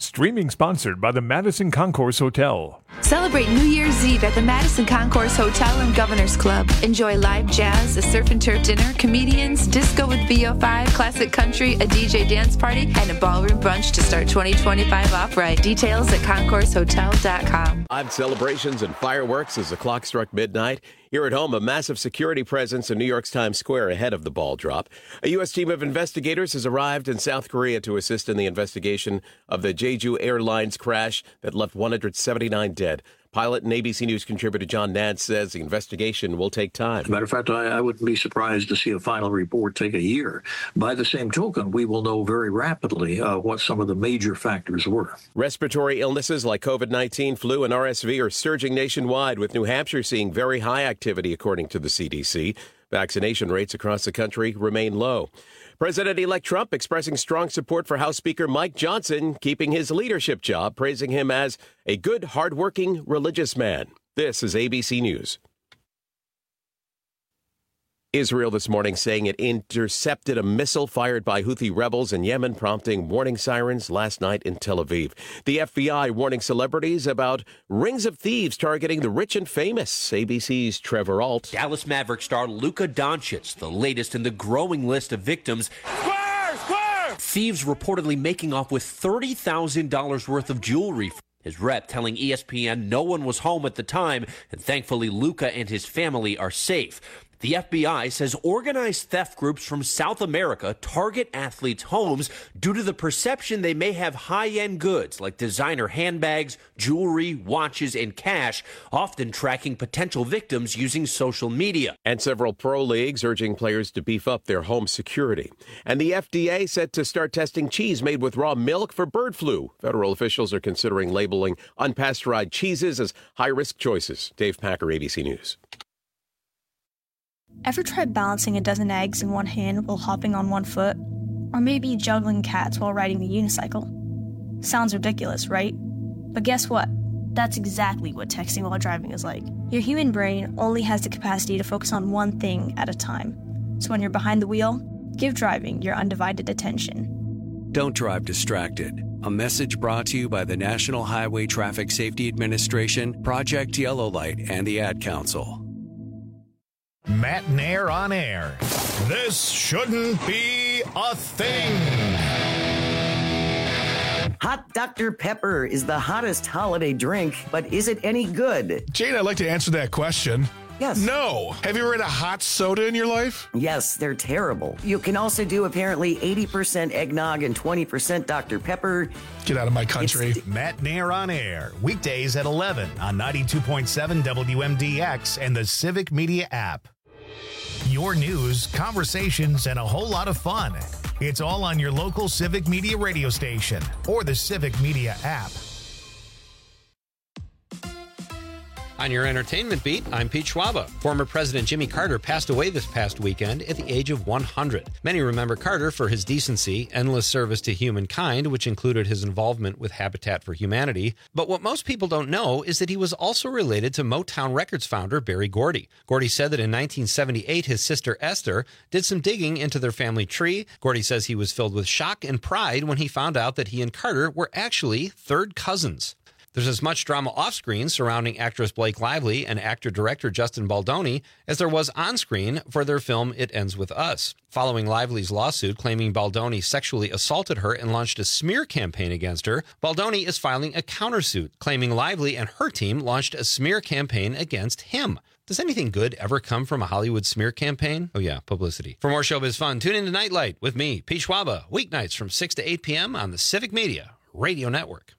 Streaming sponsored by the Madison Concourse Hotel. Celebrate New Year's Eve at the Madison Concourse Hotel and Governor's Club. Enjoy live jazz, a surf and turf dinner, comedians, disco with VO5, classic country, a DJ dance party, and a ballroom brunch to start 2025 off right. Details at concoursehotel.com. Live celebrations and fireworks as the clock struck midnight. Here at home, a massive security presence in New York's Times Square ahead of the ball drop. A U.S. team of investigators has arrived in South Korea to assist in the investigation of the Jeju Airlines crash that left 179 dead. Pilot and ABC News contributor John Nance says the investigation will take time. As a matter of fact, I wouldn't be surprised to see a final report take a year. By the same token, we will know very rapidly what some of the major factors were. Respiratory illnesses like COVID-19, flu, and RSV are surging nationwide, with New Hampshire seeing very high activity, according to the CDC. Vaccination rates across the country remain low. President-elect Trump expressing strong support for House Speaker Mike Johnson, keeping his leadership job, praising him as a good, hardworking, religious man. This is ABC News. Israel this morning saying it intercepted a missile fired by Houthi rebels in Yemen, prompting warning sirens last night in Tel Aviv. The FBI warning celebrities about rings of thieves targeting the rich and famous. ABC's Trevor Alt. Dallas Maverick star Luka Doncic, the latest in the growing list of victims. Square! Thieves reportedly making off with $30,000 worth of jewelry. His rep telling ESPN no one was home at the time, and thankfully Luka and his family are safe. The FBI says organized theft groups from South America target athletes' homes due to the perception they may have high-end goods like designer handbags, jewelry, watches, and cash, often tracking potential victims using social media. And several pro leagues urging players to beef up their home security. And the FDA set to start testing cheese made with raw milk for bird flu. Federal officials are considering labeling unpasteurized cheeses as high-risk choices. Dave Packer, ABC News. Ever tried balancing a dozen eggs in one hand while hopping on one foot? Or maybe juggling cats while riding the unicycle? Sounds ridiculous, right? But guess what? That's exactly what texting while driving is like. Your human brain only has the capacity to focus on one thing at a time. So when you're behind the wheel, give driving your undivided attention. Don't drive distracted. A message brought to you by the National Highway Traffic Safety Administration, Project Yellow Light, and the Ad Council. Matt Nair on air. This shouldn't be a thing. Hot Dr. Pepper is the hottest holiday drink, but is it any good? Jane, I'd like to answer that question. Yes. No. Have you ever had a hot soda in your life? Yes, they're terrible. You can also do apparently 80% eggnog and 20% Dr. Pepper. Get out of my country. Matt Nair on air. Weekdays at 11 on 92.7 WMDX and the Civic Media app. Your news, conversations, and a whole lot of fun. It's all on your local Civic Media radio station or the Civic Media app. On your entertainment beat, I'm Pete Schwaba. Former President Jimmy Carter passed away this past weekend at the age of 100. Many remember Carter for his decency, endless service to humankind, which included his involvement with Habitat for Humanity. But what most people don't know is that he was also related to Motown Records founder Berry Gordy. Gordy said that in 1978, his sister Esther did some digging into their family tree. Gordy says he was filled with shock and pride when he found out that he and Carter were actually third cousins. There's as much drama off-screen surrounding actress Blake Lively and actor-director Justin Baldoni as there was on-screen for their film It Ends With Us. Following Lively's lawsuit claiming Baldoni sexually assaulted her and launched a smear campaign against her, Baldoni is filing a countersuit claiming Lively and her team launched a smear campaign against him. Does anything good ever come from a Hollywood smear campaign? Oh yeah, publicity. For more showbiz fun, tune in to Nightlight with me, Pete Schwaba, weeknights from 6 to 8 p.m. on the Civic Media Radio Network.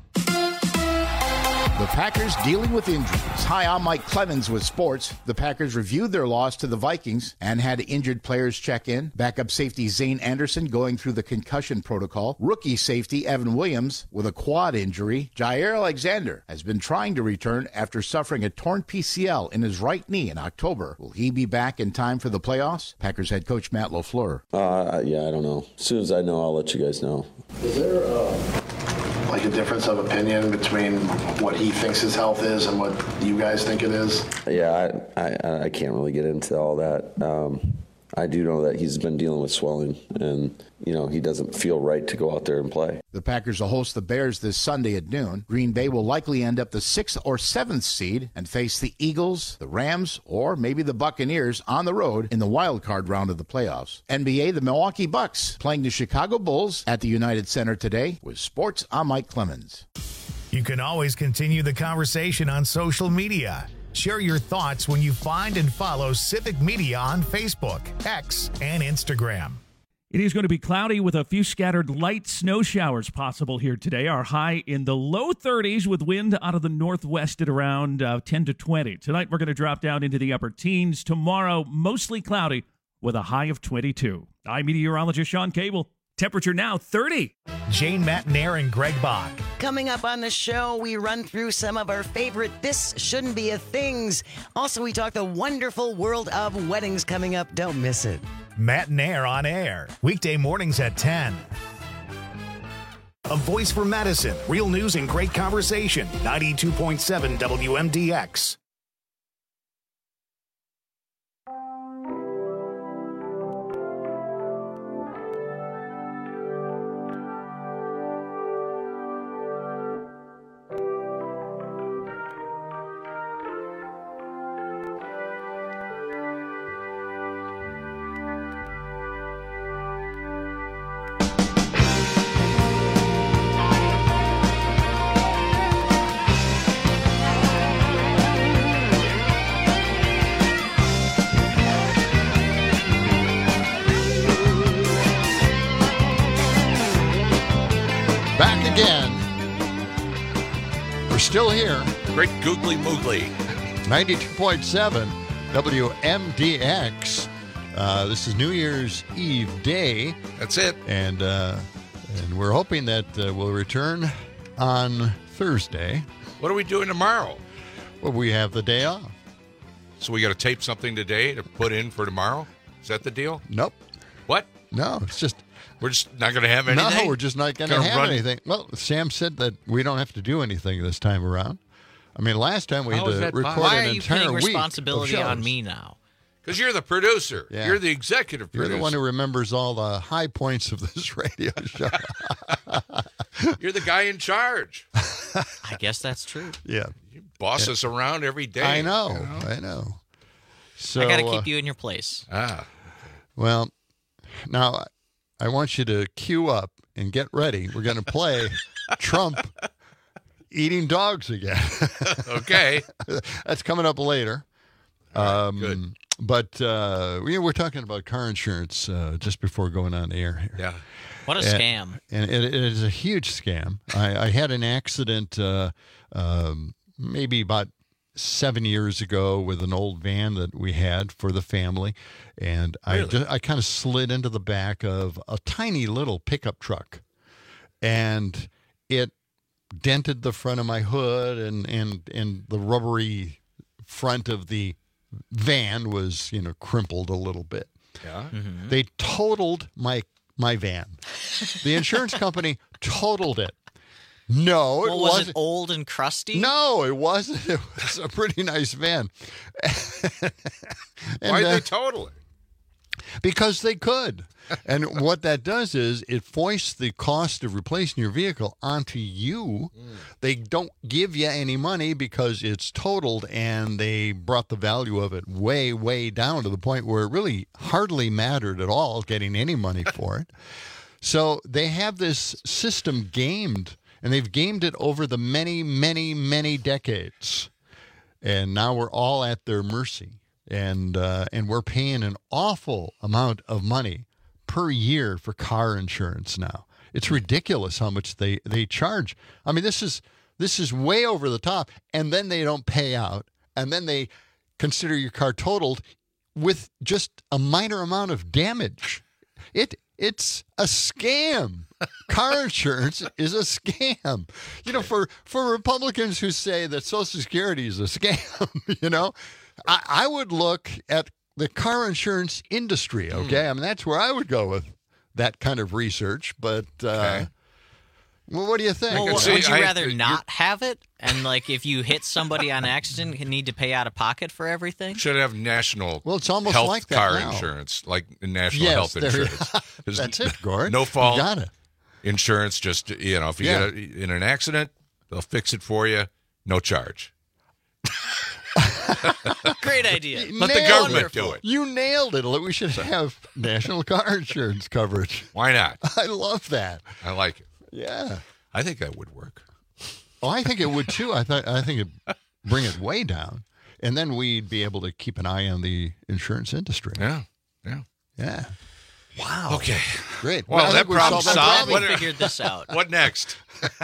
The Packers dealing with injuries. Hi, I'm Mike Clemens with sports. The Packers reviewed their loss to the Vikings and had injured players check in. Backup safety Zane Anderson going through the concussion protocol. Rookie safety Evan Williams with a quad injury. Jair Alexander has been trying to return after suffering a torn PCL in his right knee in October. Will he be back in time for the playoffs? Packers head coach Matt LaFleur. Yeah, I don't know. As soon as I know, I'll let you guys know. Is there a difference of opinion between what he thinks his health is and what you guys think it is? Yeah, I can't really get into all that. I do know that he's been dealing with swelling, and, he doesn't feel right to go out there and play. The Packers will host the Bears this Sunday at noon. Green Bay will likely end up the 6th or 7th seed and face the Eagles, the Rams, or maybe the Buccaneers on the road in the wild card round of the playoffs. NBA, the Milwaukee Bucks playing the Chicago Bulls at the United Center today. With sports, I'm Mike Clemens. You can always continue the conversation on social media. Share your thoughts when you find and follow Civic Media on Facebook, X, and Instagram. It is going to be cloudy with a few scattered light snow showers possible here today. Our high in the low 30s with wind out of the northwest at around 10 to 20. Tonight we're going to drop down into the upper teens. Tomorrow, mostly cloudy with a high of 22. I'm meteorologist Sean Cable. Temperature now 30. Jane Matnair and Greg Bach. Coming up on the show, we run through some of our favorite This Shouldn't Be a Things. Also, we talk the wonderful world of weddings coming up. Don't miss it. Matt Nair on air, weekday mornings at 10. A voice for Madison, real news and great conversation. 92.7 WMDX. Still here. Great googly moogly. 92.7 WMDX. This is New Year's Eve day. That's it. And we're hoping that we'll return on Thursday. What are we doing tomorrow? Well, we have the day off. So we got to tape something today to put in for tomorrow? Is that the deal? Nope. What? No, it's just... We're just not going to have anything? No, we're just not going to have anything. Well, Sam said that we don't have to do anything this time around. I mean, last time we had to record Why an are you entire putting week responsibility of on shows. me now? Because you're the producer. Yeah. You're the executive producer. You're the one who remembers all the high points of this radio show. You're the guy in charge. I guess that's true. Yeah. You boss us around every day. I know. So I got to keep you in your place. Well, now I want you to cue up and get ready. We're going to play Trump eating dogs again. Okay. That's coming up later. Good. But we're talking about car insurance just before going on the air here. Yeah. What a scam. And it is a huge scam. I had an accident maybe about 7 years ago with an old van that we had for the family. And Really? I kind of slid into the back of a tiny little pickup truck. And it dented the front of my hood, and the rubbery front of the van was, crimpled a little bit. Yeah. Mm-hmm. They totaled my van. The insurance company totaled it. No, it was wasn't. it old and crusty? No, it wasn't. It was a pretty nice van. Why did they total it? Because they could. And what that does is it foists the cost of replacing your vehicle onto you. They don't give you any money because it's totaled, and they brought the value of it way, way down to the point where it really hardly mattered at all getting any money for it. So they have this system gamed, and they've gamed it over the many, many, many decades. And now we're all at their mercy. And we're paying an awful amount of money per year for car insurance now. It's ridiculous how much they charge. I mean, this is way over the top. And then they don't pay out. And then they consider your car totaled with just a minor amount of damage. It's a scam. Car insurance is a scam. For Republicans who say that Social Security is a scam, I would look at the car insurance industry, okay? I mean, that's where I would go with that kind of research. But Well, what do you think? Well, would you rather not have it? And, like, if you hit somebody on accident, you need to pay out of pocket for everything? Should have national it's almost health like that car now. insurance, like national health insurance. That's it, Gord. No fault. You got it. Insurance, just, if you get in an accident, they'll fix it for you, no charge. Great idea. Let the government do it. You nailed it. We should have national car insurance coverage. Why not? I love that. I like it. Yeah. I think that would work. Oh, I think it would too. I think it'd bring it way down, and then we'd be able to keep an eye on the insurance industry. Yeah. Wow. Okay. Great. Well, that problem solved. We figured this out. What next?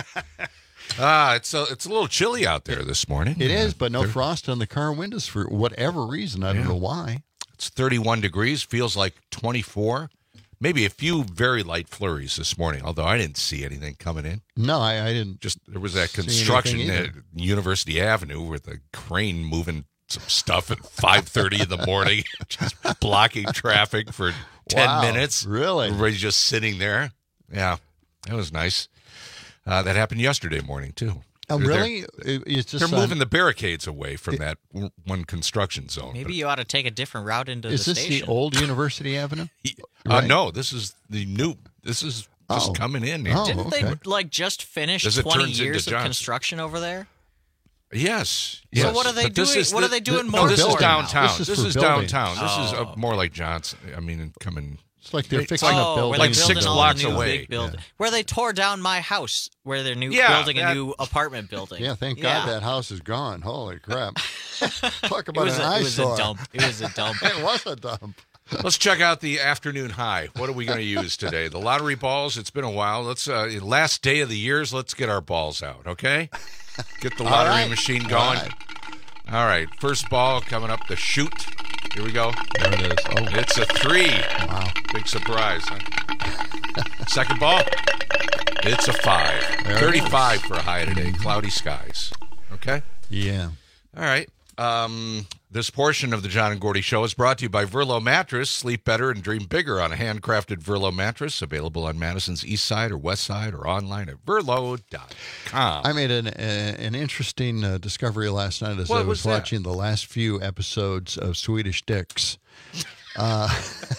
It's a little chilly out there this morning. It is, but no frost on the car windows for whatever reason. I don't know why. It's 31 degrees. Feels like 24. Maybe a few very light flurries this morning, although I didn't see anything coming in. No, I didn't. Just there was that see construction anything at University Avenue with a crane moving some stuff at 5:30 in the morning, just blocking traffic for 10 minutes. Really? Everybody's just sitting there. Yeah, that was nice. That happened yesterday morning, too. Oh, really? It's just they're moving the barricades away from that one construction zone. Maybe you ought to take a different route into the station. Is this the old University Avenue? Right. No, this is the new. This is just coming in. Didn't they just finish 20 years of construction over there? Yes. So what are they doing? What are they doing more? more? This is for downtown. now? This is downtown. This is more like Johnson. I mean, coming. It's like they're fixing up buildings. Like 6 blocks away. Where they tore down my house, where they're building a new apartment building. Yeah, thank God that house is gone. Holy crap. Talk about an eyesore. It was a dump. It was a dump. Let's check out the afternoon high. What are we going to use today? The lottery balls. It's been a while. Let's last day of the years. Let's get our balls out, okay? Get the lottery machine going. All right. First ball coming up the chute. Here we go. There it is. Oh, it's a 3. Wow. Big surprise, huh? Second ball. It's a 5. 35 for a high today. Cloudy skies. Okay? Yeah. All right. This portion of the John and Gordy Show is brought to you by Verlo Mattress. Sleep better and dream bigger on a handcrafted Verlo mattress. Available on Madison's east side or west side or online at verlo.com. I made an interesting discovery last night as I was watching the last few episodes of Swedish Dicks. Why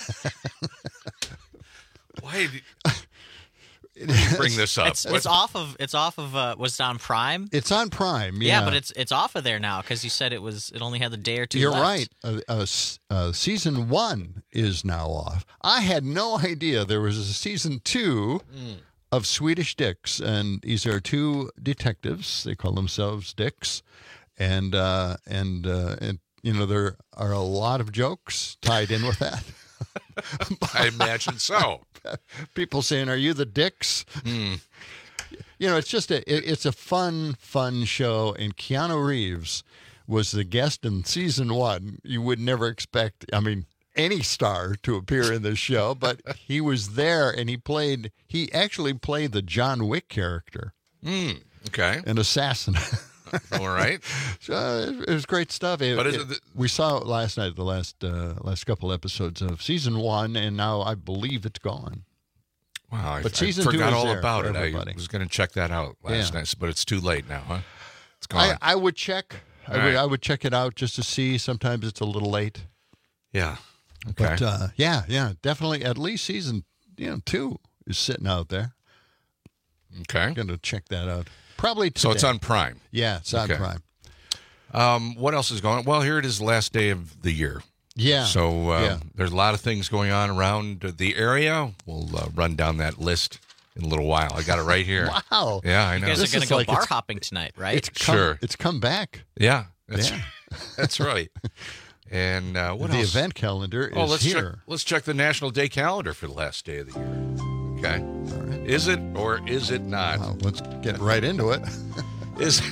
did you bring this up? It's off of. Was it on Prime? It's on Prime. Yeah, but it's off of there now because you said it only had the day or two. You're left. right. Season 1 is now off. I had no idea there was a season 2 of Swedish Dicks, and these are 2 detectives. They call themselves Dicks, and you know there are a lot of jokes tied in with that. I imagine so. People saying, "Are you the Dicks?" You know, it's just it's a fun show. And Keanu Reeves was the guest in season 1. You would never expect, any star to appear in this show, but he was there, and he actually played the John Wick character. Okay, an assassin. All right. So it was great stuff. We saw it last night, the last couple episodes of season 1, and now I believe it's gone. Wow, but season I 2 forgot is all there about it. everybody. I was going to check that out last night, but it's too late now, huh? It's gone. I would check. I would check it out just to see. Sometimes it's a little late. Yeah. Okay. But yeah, definitely. At least season 2 is sitting out there. Okay. I'm going to check that out. Probably today. So it's on Prime. Yeah, it's on Prime. What else is going on? Well, here it is, the last day of the year. Yeah. So there's a lot of things going on around the area. We'll run down that list in a little while. I got it right here. Wow. Yeah, I know. You guys are going to go bar hopping tonight, right? It's come back. Yeah. That's right. And what else? The event calendar is here. Let's check the National Day calendar for the last day of the year. Okay. All right. Is it or is it not? Well, let's get right into it. Is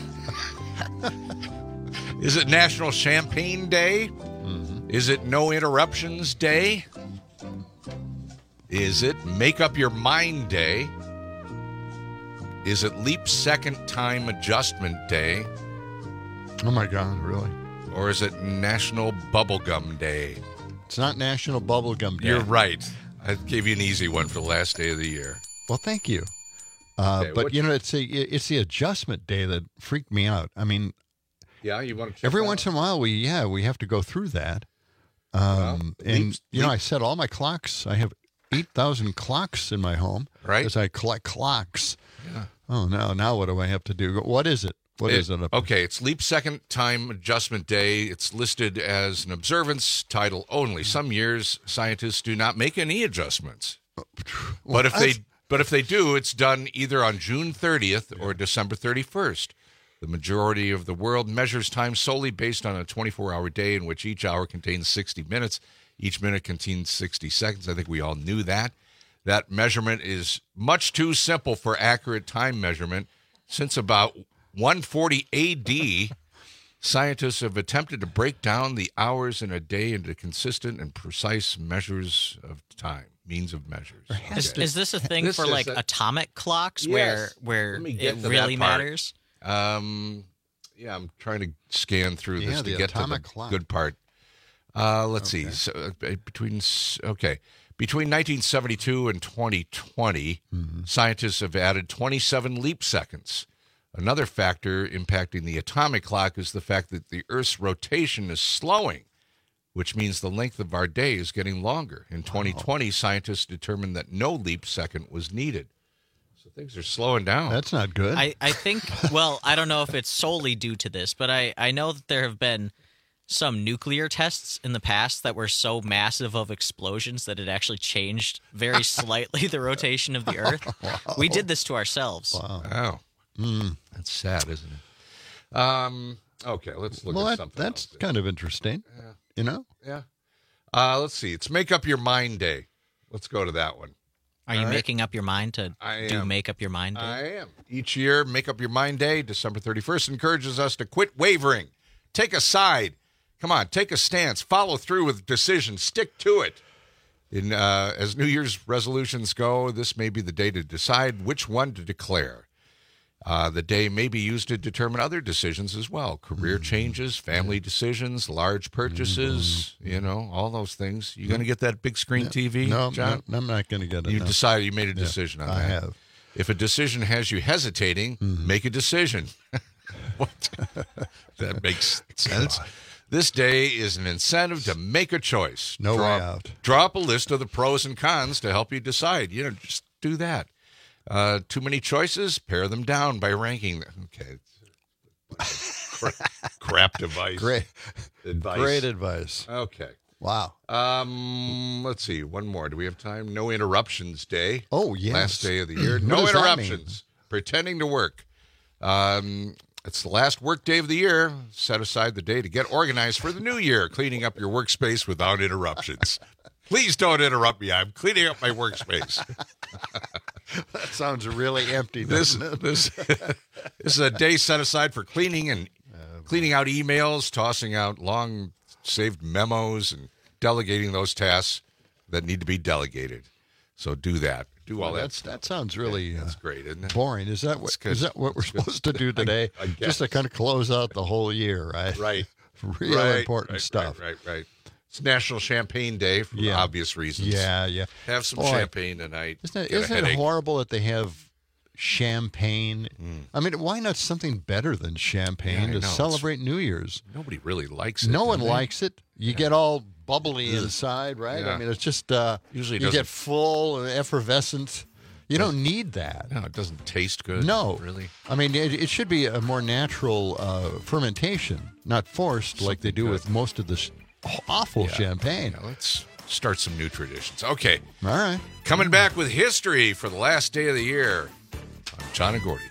it National Champagne Day? Mm-hmm. Is it No Interruptions Day? Is it Make Up Your Mind Day? Is it Leap Second Time Adjustment Day? Oh, my God, really? Or is it National Bubblegum Day? It's not National Bubblegum Day. You're right. I gave you an easy one for the last day of the year. Well, thank you. But it's the adjustment day that freaked me out. I mean, yeah, you want to check every that once out? in a while we have to go through that. I set all my clocks. I have 8,000 clocks in my home. Right. As I collect clocks. Yeah. Oh, now what do I have to do? What is it? What is it? Okay, it's Leap Second Time Adjustment Day. It's listed as an observance title only. Some years, scientists do not make any adjustments. But if they do, it's done either on June 30th or December 31st. The majority of the world measures time solely based on a 24-hour day in which each hour contains 60 minutes. Each minute contains 60 seconds. I think we all knew that. That measurement is much too simple for accurate time measurement. Since about 140 A.D., scientists have attempted to break down the hours in a day into consistent and precise measures of time, means of measures. Is this a thing for like atomic clocks where it really matters? Yeah, I'm trying to scan through this to get to the clock. good part. Let's see. So, between 1972 and 2020, scientists have added 27 leap seconds. Another factor impacting the atomic clock is the fact that the Earth's rotation is slowing, which means the length of our day is getting longer. In 2020, scientists determined that no leap second was needed. So things are slowing down. That's not good. I think, well, I don't know if it's solely due to this, but I know that there have been some nuclear tests in the past that were so massive of explosions that it actually changed very slightly the rotation of the Earth. Wow. We did this to ourselves. Wow. That's sad, isn't it? Okay, let's look at something that's else. kind of interesting. Yeah. You know? Yeah. Let's see. It's Make Up Your Mind Day. Let's go to that one. Are you making up your mind to do Make Up Your Mind Day? I am. Each year, Make Up Your Mind Day, December 31st, encourages us to quit wavering. Take a side. Come on, take a stance. Follow through with decisions. Stick to it. As New Year's resolutions go, this may be the day to decide which one to declare. The day may be used to determine other decisions as well. Career changes, family decisions, large purchases, all those things. You going to get that big screen TV, No, John? I'm not going to get it. You no. decided, you made a decision on that. I have. If a decision has you hesitating, make a decision. What? That makes sense. This day is an incentive to make a choice. No way out. Draw up a list of the pros and cons to help you decide. Just do that. Too many choices? Pare them down by ranking them. Okay. Crap device. Great advice. Great advice. Okay. Wow. Let's see. One more. Do we have time? No Interruptions Day. Oh, yes. Last day of the year. What No does that interruptions. Pretending to work. It's the last work day of the year. Set aside the day to get organized for the new year, cleaning up your workspace without interruptions. Please don't interrupt me. I'm cleaning up my workspace. That sounds really empty. This is a day set aside for cleaning out emails, tossing out long saved memos, and delegating those tasks that need to be delegated. So do that. Do all that. That sounds really that's great, isn't it? boring. Is that what we're supposed to do today? I guess. Just to kind of close out the whole year, right? Right. Real important stuff. Right. It's National Champagne Day for obvious reasons. Yeah. Have some champagne tonight. Isn't it horrible that they have champagne? I mean, why not something better than champagne to celebrate New Year's? Nobody really likes it. No one likes it. You get all bubbly inside, right? Yeah. I mean, it's just usually you get full and effervescent. You don't need that. No, it doesn't taste good. No, really. I mean, it should be a more natural fermentation, not forced like they do with most of this awful champagne. Yeah, let's start some new traditions. Okay. All right. Coming back with history for the last day of the year. I'm John and Gordy.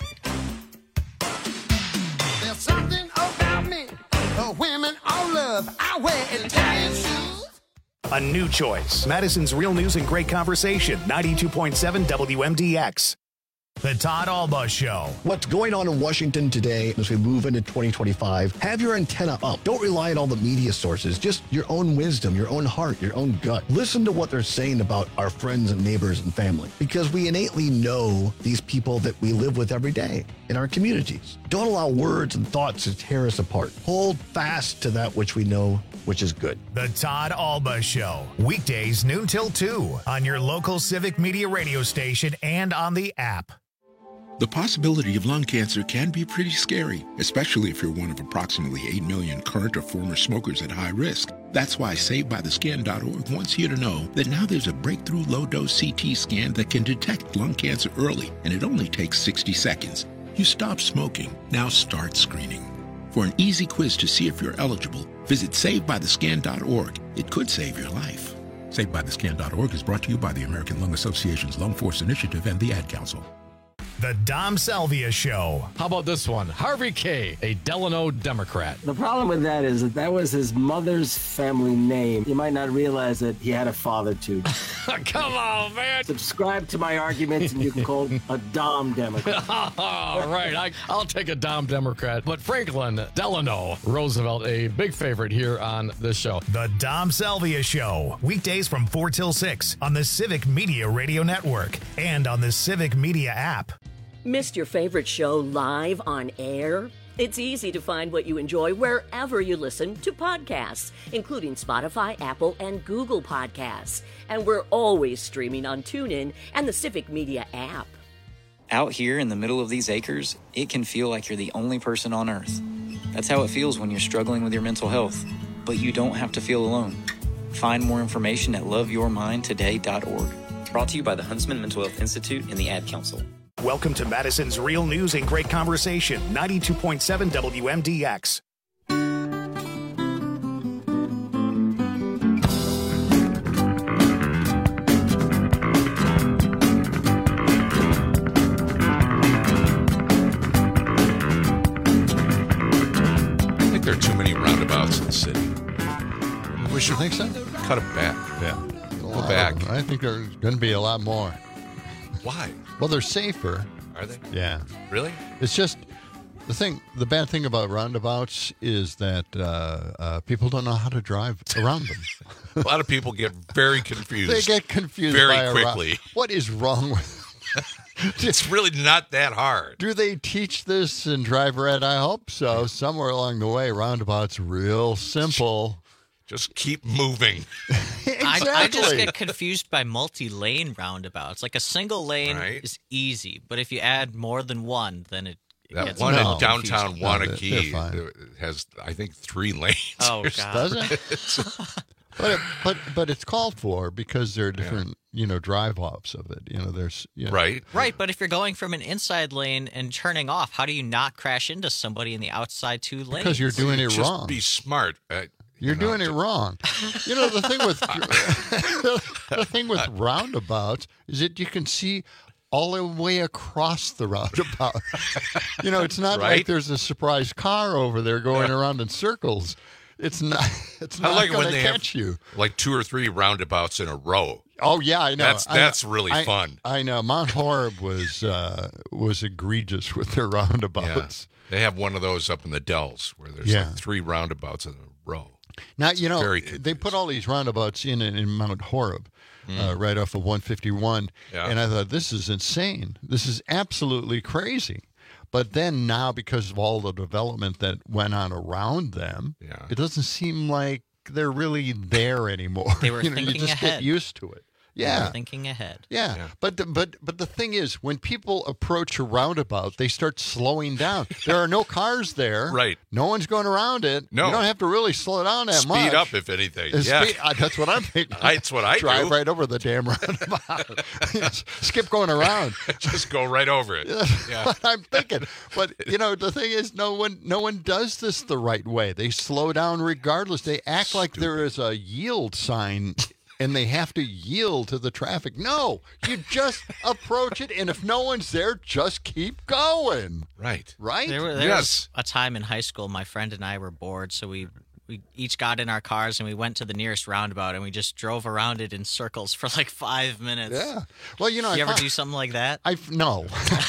There's something about me. Women all love. I wear Italian shoes. A new choice. Madison's Real News and Great Conversation. 92.7 WMDX. The Todd Alba Show. What's going on in Washington today as we move into 2025? Have your antenna up. Don't rely on all the media sources. Just your own wisdom, your own heart, your own gut. Listen to what they're saying about our friends and neighbors and family, because we innately know these people that we live with every day in our communities. Don't allow words and thoughts to tear us apart. Hold fast to that which we know, which is good. The Todd Alba Show. Weekdays noon till 2 on your local Civic Media radio station and on the app. The possibility of lung cancer can be pretty scary, especially if you're one of approximately 8 million current or former smokers at high risk. That's why SaveByTheScan.org wants you to know that now there's a breakthrough low-dose CT scan that can detect lung cancer early, and it only takes 60 seconds. You stop smoking, now start screening. For an easy quiz to see if you're eligible, visit SaveByTheScan.org. It could save your life. SaveByTheScan.org is brought to you by the American Lung Association's Lung Force Initiative and the Ad Council. The Dom Salvia Show. How about this one? Harvey K., a Delano Democrat. The problem with that is that was his mother's family name. You might not realize that he had a father, too. Come on, man. Subscribe to my arguments, and you can call him a Dom Democrat. All right, I'll take a Dom Democrat. But Franklin Delano Roosevelt, a big favorite here on this show. The Dom Salvia Show. Weekdays from 4 till 6 on the Civic Media Radio Network and on the Civic Media app. Missed your favorite show live on air? It's easy to find what you enjoy wherever you listen to podcasts, including Spotify, Apple, and Google Podcasts. And we're always streaming on TuneIn and the Civic Media app. Out here in the middle of these acres, it can feel like you're the only person on Earth. That's how it feels when you're struggling with your mental health. But you don't have to feel alone. Find more information at loveyourmindtoday.org. Brought to you by the Huntsman Mental Health Institute and the Ad Council. Welcome to Madison's Real News and Great Conversation, 92.7 WMDX. I think there are too many roundabouts in the city. We should think so? Cut them back. Yeah. Go back. I think there's going to be a lot more. Why? Well, they're safer. Are they? Yeah. Really? It's just the bad thing about roundabouts is that people don't know how to drive around them. A lot of people get very confused. They get confused very quickly. What is wrong with It's really not that hard. Do they teach this in driver ed? I hope so. Somewhere along the way, roundabouts real simple. Just keep moving. Exactly. I just get confused by multi-lane roundabouts. Like a single lane is easy, but if you add more than one, then it that gets one in more downtown confusing. Wanakee has, I think, 3 lanes. Oh, God. Does it? But it's called for because there are different, drive-offs of it. There's right. But if you're going from an inside lane and turning off, how do you not crash into somebody in the outside 2 lanes? Because you're doing it wrong. Just be smart. You're doing it wrong. The thing with the thing with roundabouts is that you can see all the way across the roundabout. It's not like there's a surprise car over there going around in circles. It's not. It's not like going when to they catch have you. Like 2 or 3 roundabouts in a row. Oh yeah, I know. That's really fun. I know. Mount Horeb was egregious with their roundabouts. Yeah. They have one of those up in the Dells where there's like 3 roundabouts in a row. Now, they put all these roundabouts in Mount Horeb, right off of 151, and I thought, this is insane. This is absolutely crazy. But then now, because of all the development that went on around them, it doesn't seem like they're really there anymore. They were thinking you just ahead. get used to it. They were thinking ahead. Yeah. But the thing is, when people approach a roundabout, they start slowing down. There are no cars there. Right. No one's going around it. No. You don't have to really slow down that much. Speed up, if anything. Yeah. That's what I'm thinking. That's what I Drive do. right over the damn roundabout. Skip going around. Just go right over it. Yeah. What I'm thinking. But, the thing is, no one does this the right way. They slow down regardless. They act like there is a yield sign and they have to yield to the traffic. No, you just approach it, and if no one's there, just keep going. Right. Right? There was a time in high school, my friend and I were bored, so we each got in our cars and we went to the nearest roundabout and we just drove around it in circles for like 5 minutes. Yeah. Well, you ever do something like that? No.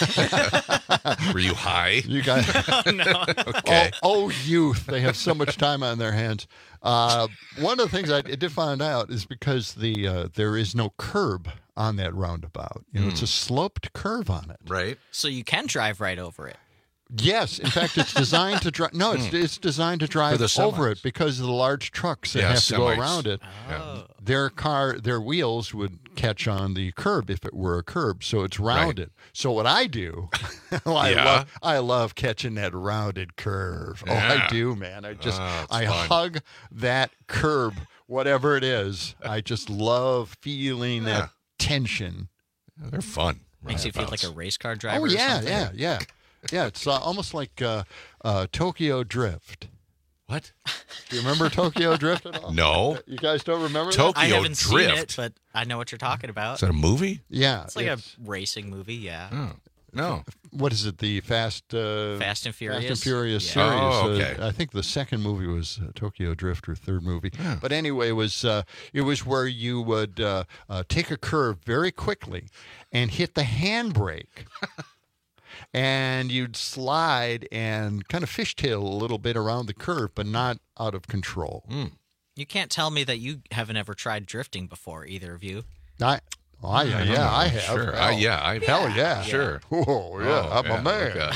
Were you high? You guys? No. Okay. Oh, youth! They have so much time on their hands. One of the things I did find out is because there is no curb on that roundabout. It's a sloped curve on it. Right. So you can drive right over it. Yes, in fact, it's designed to drive. No, it's designed to drive over it because of the large trucks that have to go around it. Oh. Their wheels would catch on the curb if it were a curb, so it's rounded. So what I do, I love catching that rounded curve. Oh, I do, man. I hug that curb, whatever it is. I just love feeling that tension. They're fun. Makes you feel like a race car driver. Oh, yeah. It's almost like Tokyo Drift. What? Do you remember Tokyo Drift at all? No. You guys don't remember Tokyo that? I haven't Drift. seen it, but I know what you're talking about. Is that a movie? Yeah. It's like a racing movie, yeah. Oh, no. What is it? The Fast and Furious? Fast and Furious Yeah. series. Oh, okay. I think the second movie was Tokyo Drift, or third movie. Yeah. But anyway, it was where you would take a curve very quickly and hit the handbrake. And you'd slide and kind of fishtail a little bit around the curve, but not out of control. You can't tell me that you haven't ever tried drifting before, either of you. I have. Sure. Hell yeah. Sure. Oh, yeah. I'm a man.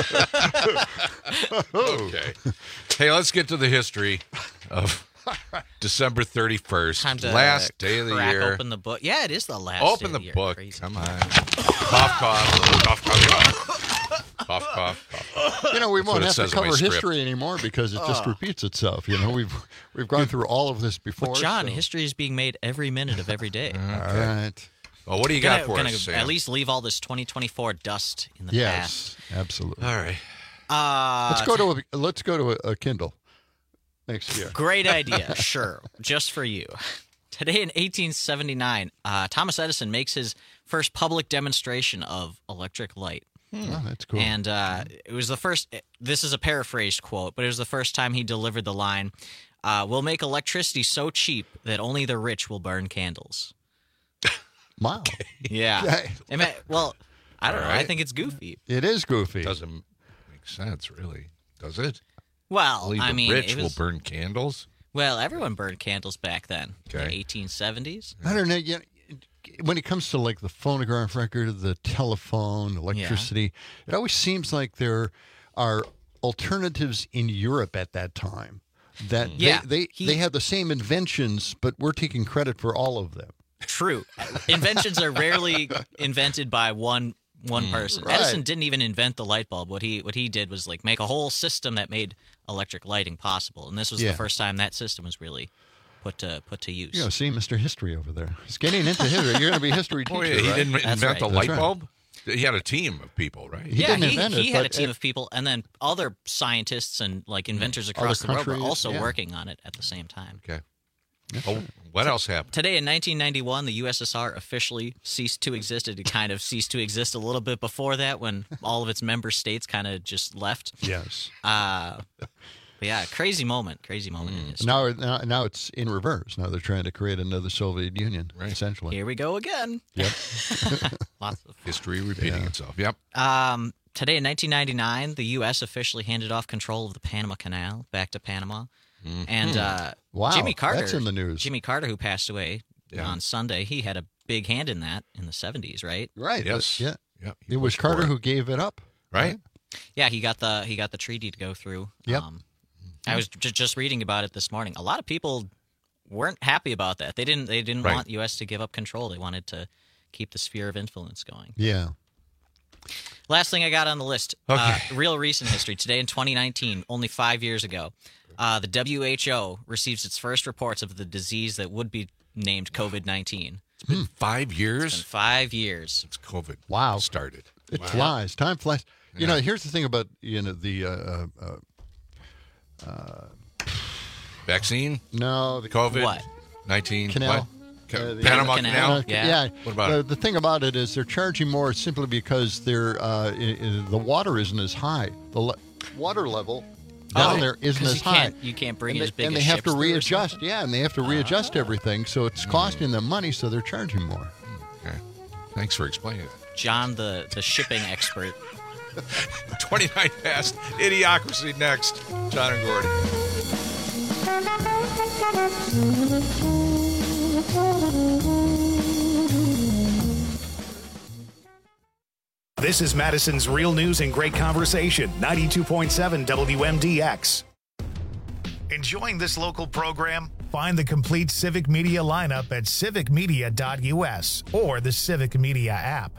Okay. Hey, let's get to the history of December 31st. Time to last day of the crack year. Open the book. Yeah, it is the last Open day the of the year. book. Crazy. Come on. Cough, cough. Cough, cough, cough. Cough, cough, cough. We That's won't what it have to says in my cover script. history anymore because it just repeats itself. We've gone through all of this before. But John, so. history is being made every minute of every day. All right. Well, what do you got for gonna us, Sam? At least leave all this 2024 dust in the Yes, past. absolutely. All right. Let's go to a Kindle next year. Great idea. Sure. Just for you. Today in 1879, Thomas Edison makes his first public demonstration of electric light. Oh, that's cool. And it was the first, this is a paraphrased quote, but it was the first time he delivered the line, we'll make electricity so cheap that only the rich will burn candles. Wow. Okay. Yeah. Well, I don't know. Right. I think it's goofy. It is goofy. Doesn't make sense, really. Does it? Well, Only I the mean, rich it was, will burn candles? well, everyone burned candles back then. Okay. The 1870s. I don't know. When it comes to like the phonograph record, the telephone, electricity, it always seems like there are alternatives in Europe at that time that they had the same inventions, but we're taking credit for all of them. True. Inventions are rarely invented by one person. Right. Edison didn't even invent the light bulb. What he did was like make a whole system that made electric lighting possible. And this was the first time that system was really put to use. See Mr. History over there. He's getting into history. You're going to be a history teacher. Oh, yeah. He right? didn't invent the That's light right. bulb? He had a team of people, right? He didn't invent it, he had a but team of people, and then other scientists and like inventors Other across the world were countries, also yeah. working on it at the same time. Okay. Oh, what else happened? Today in 1991, the USSR officially ceased to exist. It kind of ceased to exist a little bit before that when all of its member states kind of just left. Yes. But yeah, crazy moment in history. Now it's in reverse. Now they're trying to create another Soviet Union, essentially. Here we go again. Yep. Lots of history repeating itself. Yep. Today in 1999, the U.S. officially handed off control of the Panama Canal back to Panama. Mm-hmm. And wow, Jimmy Carter, that's in the news. Jimmy Carter, who passed away on Sunday, he had a big hand in that in the 70s, right? Right. Yes. Yeah. Yep. It was Carter who gave it up. Right. Yeah, he got the treaty to go through. Yep. I was just reading about it this morning. A lot of people weren't happy about that. They didn't Right. want U.S. to give up control. They wanted to keep the sphere of influence going. Yeah. Last thing I got on the list, Okay. real recent history. Today in 2019, only 5 years ago, the WHO receives its first reports of the disease that would be named COVID-19. It's been 5 years? It's been 5 years. Since COVID started. It Wow. flies. Time flies. You Yeah. know, here's the thing about the Vaccine? no, COVID? What? 19? Canal. What? The Panama Canal? Yeah. What about it? The thing about it is they're charging more simply because the water isn't as high. The water level down there isn't 'Cause as high. You can't bring and as big and as they have ships to through or readjust. something? Yeah, and they have to readjust everything, so it's costing them money, so they're charging more. Okay. Thanks for explaining that. John, the shipping expert. 29 past. Idiocracy next. John and Gordon. This is Madison's Real News and Great Conversation, 92.7 WMDX. Enjoying this local program? Find the complete Civic Media lineup at civicmedia.us or the Civic Media app.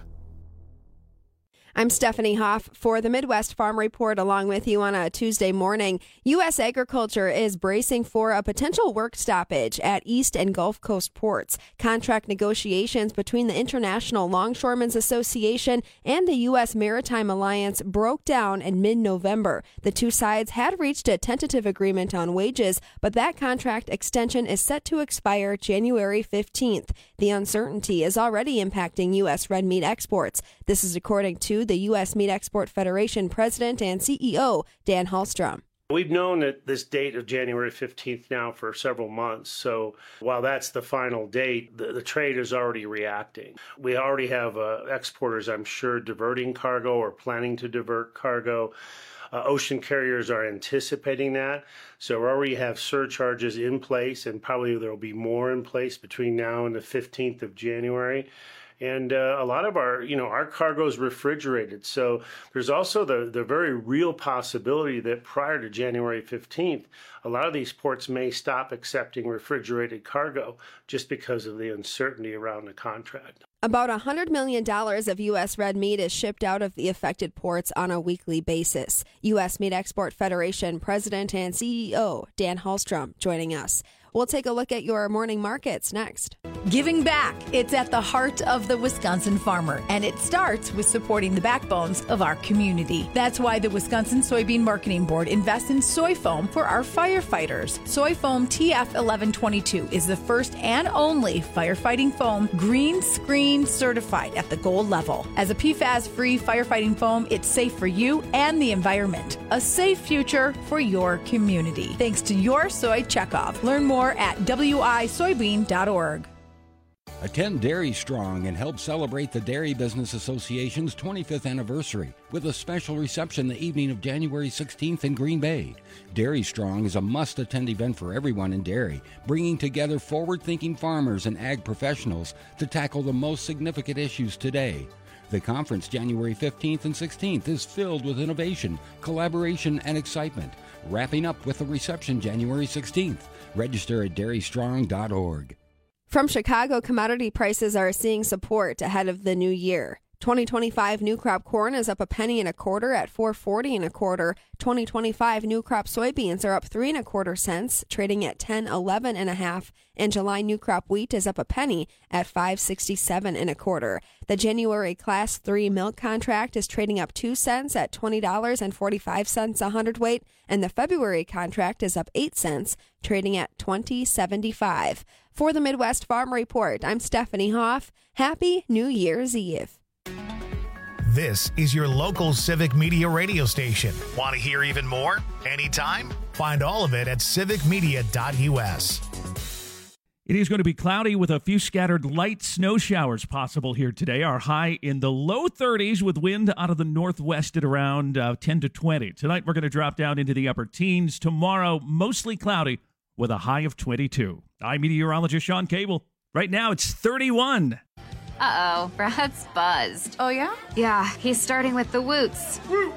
I'm Stephanie Hoff for the Midwest Farm Report, along with you on a Tuesday morning. U.S. agriculture is bracing for a potential work stoppage at East and Gulf Coast ports. Contract negotiations between the International Longshoremen's Association and the U.S. Maritime Alliance broke down in mid-November. The two sides had reached a tentative agreement on wages, but that contract extension is set to expire January 15th. The uncertainty is already impacting U.S. red meat exports. This is according to the U.S. Meat Export Federation President and CEO, Dan Hallstrom. We've known at this date of January 15th now for several months. So while that's the final date, the trade is already reacting. We already have exporters, I'm sure, diverting cargo or planning to divert cargo. Ocean carriers are anticipating that. So we already have surcharges in place, and probably there will be more in place between now and the 15th of January. And a lot of our cargo is refrigerated. So there's also the very real possibility that prior to January 15th, a lot of these ports may stop accepting refrigerated cargo just because of the uncertainty around the contract. About $100 million of U.S. red meat is shipped out of the affected ports on a weekly basis. U.S. Meat Export Federation President and CEO Dan Hallstrom joining us. We'll take a look at your morning markets next. Giving back. It's at the heart of the Wisconsin farmer, and it starts with supporting the backbones of our community. That's why the Wisconsin Soybean Marketing Board invests in soy foam for our firefighters. Soy foam TF1122 is the first and only firefighting foam green screen certified at the gold level. As a PFAS-free firefighting foam, it's safe for you and the environment. A safe future for your community. Thanks to your soy checkoff. Learn more at wisoybean.org. Attend Dairy Strong and help celebrate the Dairy Business Association's 25th anniversary with a special reception the evening of January 16th in Green Bay. Dairy Strong is a must-attend event for everyone in dairy, bringing together forward-thinking farmers and ag professionals to tackle the most significant issues today. The conference January 15th and 16th is filled with innovation, collaboration, and excitement, wrapping up with a reception January 16th. Register at dairystrong.org. From Chicago, commodity prices are seeing support ahead of the new year. 2025 new crop corn is up a penny and a quarter at $4.40 and a quarter. 2025 new crop soybeans are up 3 1/4 cents, trading at $10.11 and a half. And July new crop wheat is up a penny at $5.67 and a quarter. The January Class 3 milk contract is trading up 2 cents at $20.45 a hundredweight, and the February contract is up 8 cents, trading at $20.75. For the Midwest Farm Report, I'm Stephanie Hoff. Happy New Year's Eve. This is your local Civic Media radio station. Want to hear even more? Anytime? Find all of it at civicmedia.us. It is going to be cloudy with a few scattered light snow showers possible here today. Our high in the low 30s with wind out of the northwest at around 10 to 20. Tonight we're going to drop down into the upper teens. Tomorrow, mostly cloudy with a high of 22. I'm meteorologist Sean Cable. Right now it's 31. Uh-oh, Brad's buzzed. Oh, yeah? Yeah, he's starting with the woots.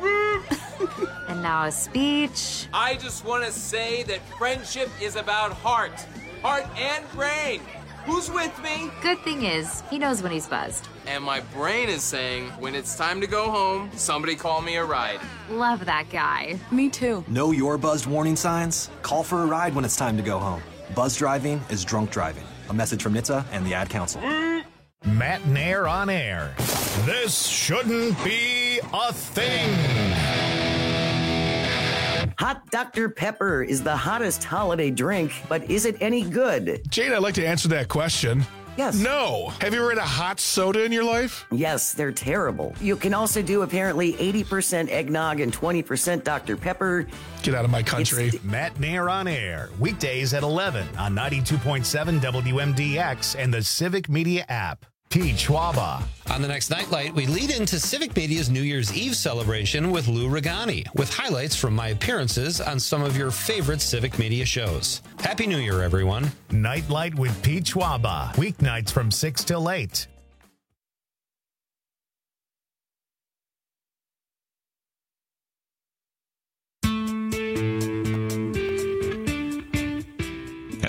And now a speech. I just want to say that friendship is about heart and brain. Who's with me? Good thing is, he knows when he's buzzed. And my brain is saying, when it's time to go home, somebody call me a ride. Love that guy. Me too. Know your buzzed warning signs? Call for a ride when it's time to go home. Buzz driving is drunk driving. A message from NHTSA and the Ad Council. Matt Nair on air. This shouldn't be a thing. Hot Dr. Pepper is the hottest holiday drink, but is it any good? Jane, I'd like to answer that question. Yes. No. Have you ever had a hot soda in your life? Yes, they're terrible. You can also do apparently 80% eggnog and 20% Dr. Pepper. Get out of my country. Matt Nair on air. Weekdays at 11 on 92.7 WMDX and the Civic Media app. Pete Schwaba. On the next Nightlight, we lead into Civic Media's New Year's Eve celebration with Lou Regani, with highlights from my appearances on some of your favorite Civic Media shows. Happy New Year, everyone. Nightlight with Pete Schwaba. Weeknights from 6 till 8.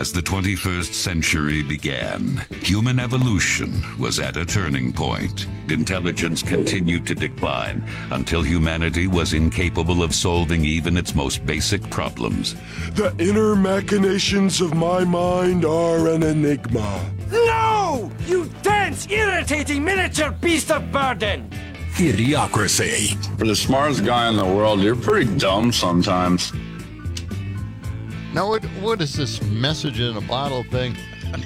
As the 21st century began, human evolution was at a turning point. Intelligence continued to decline until humanity was incapable of solving even its most basic problems. The inner machinations of my mind are an enigma. No! You dense, irritating miniature beast of burden! Idiocracy. For the smartest guy in the world, you're pretty dumb sometimes. Now, what is this message in a bottle thing?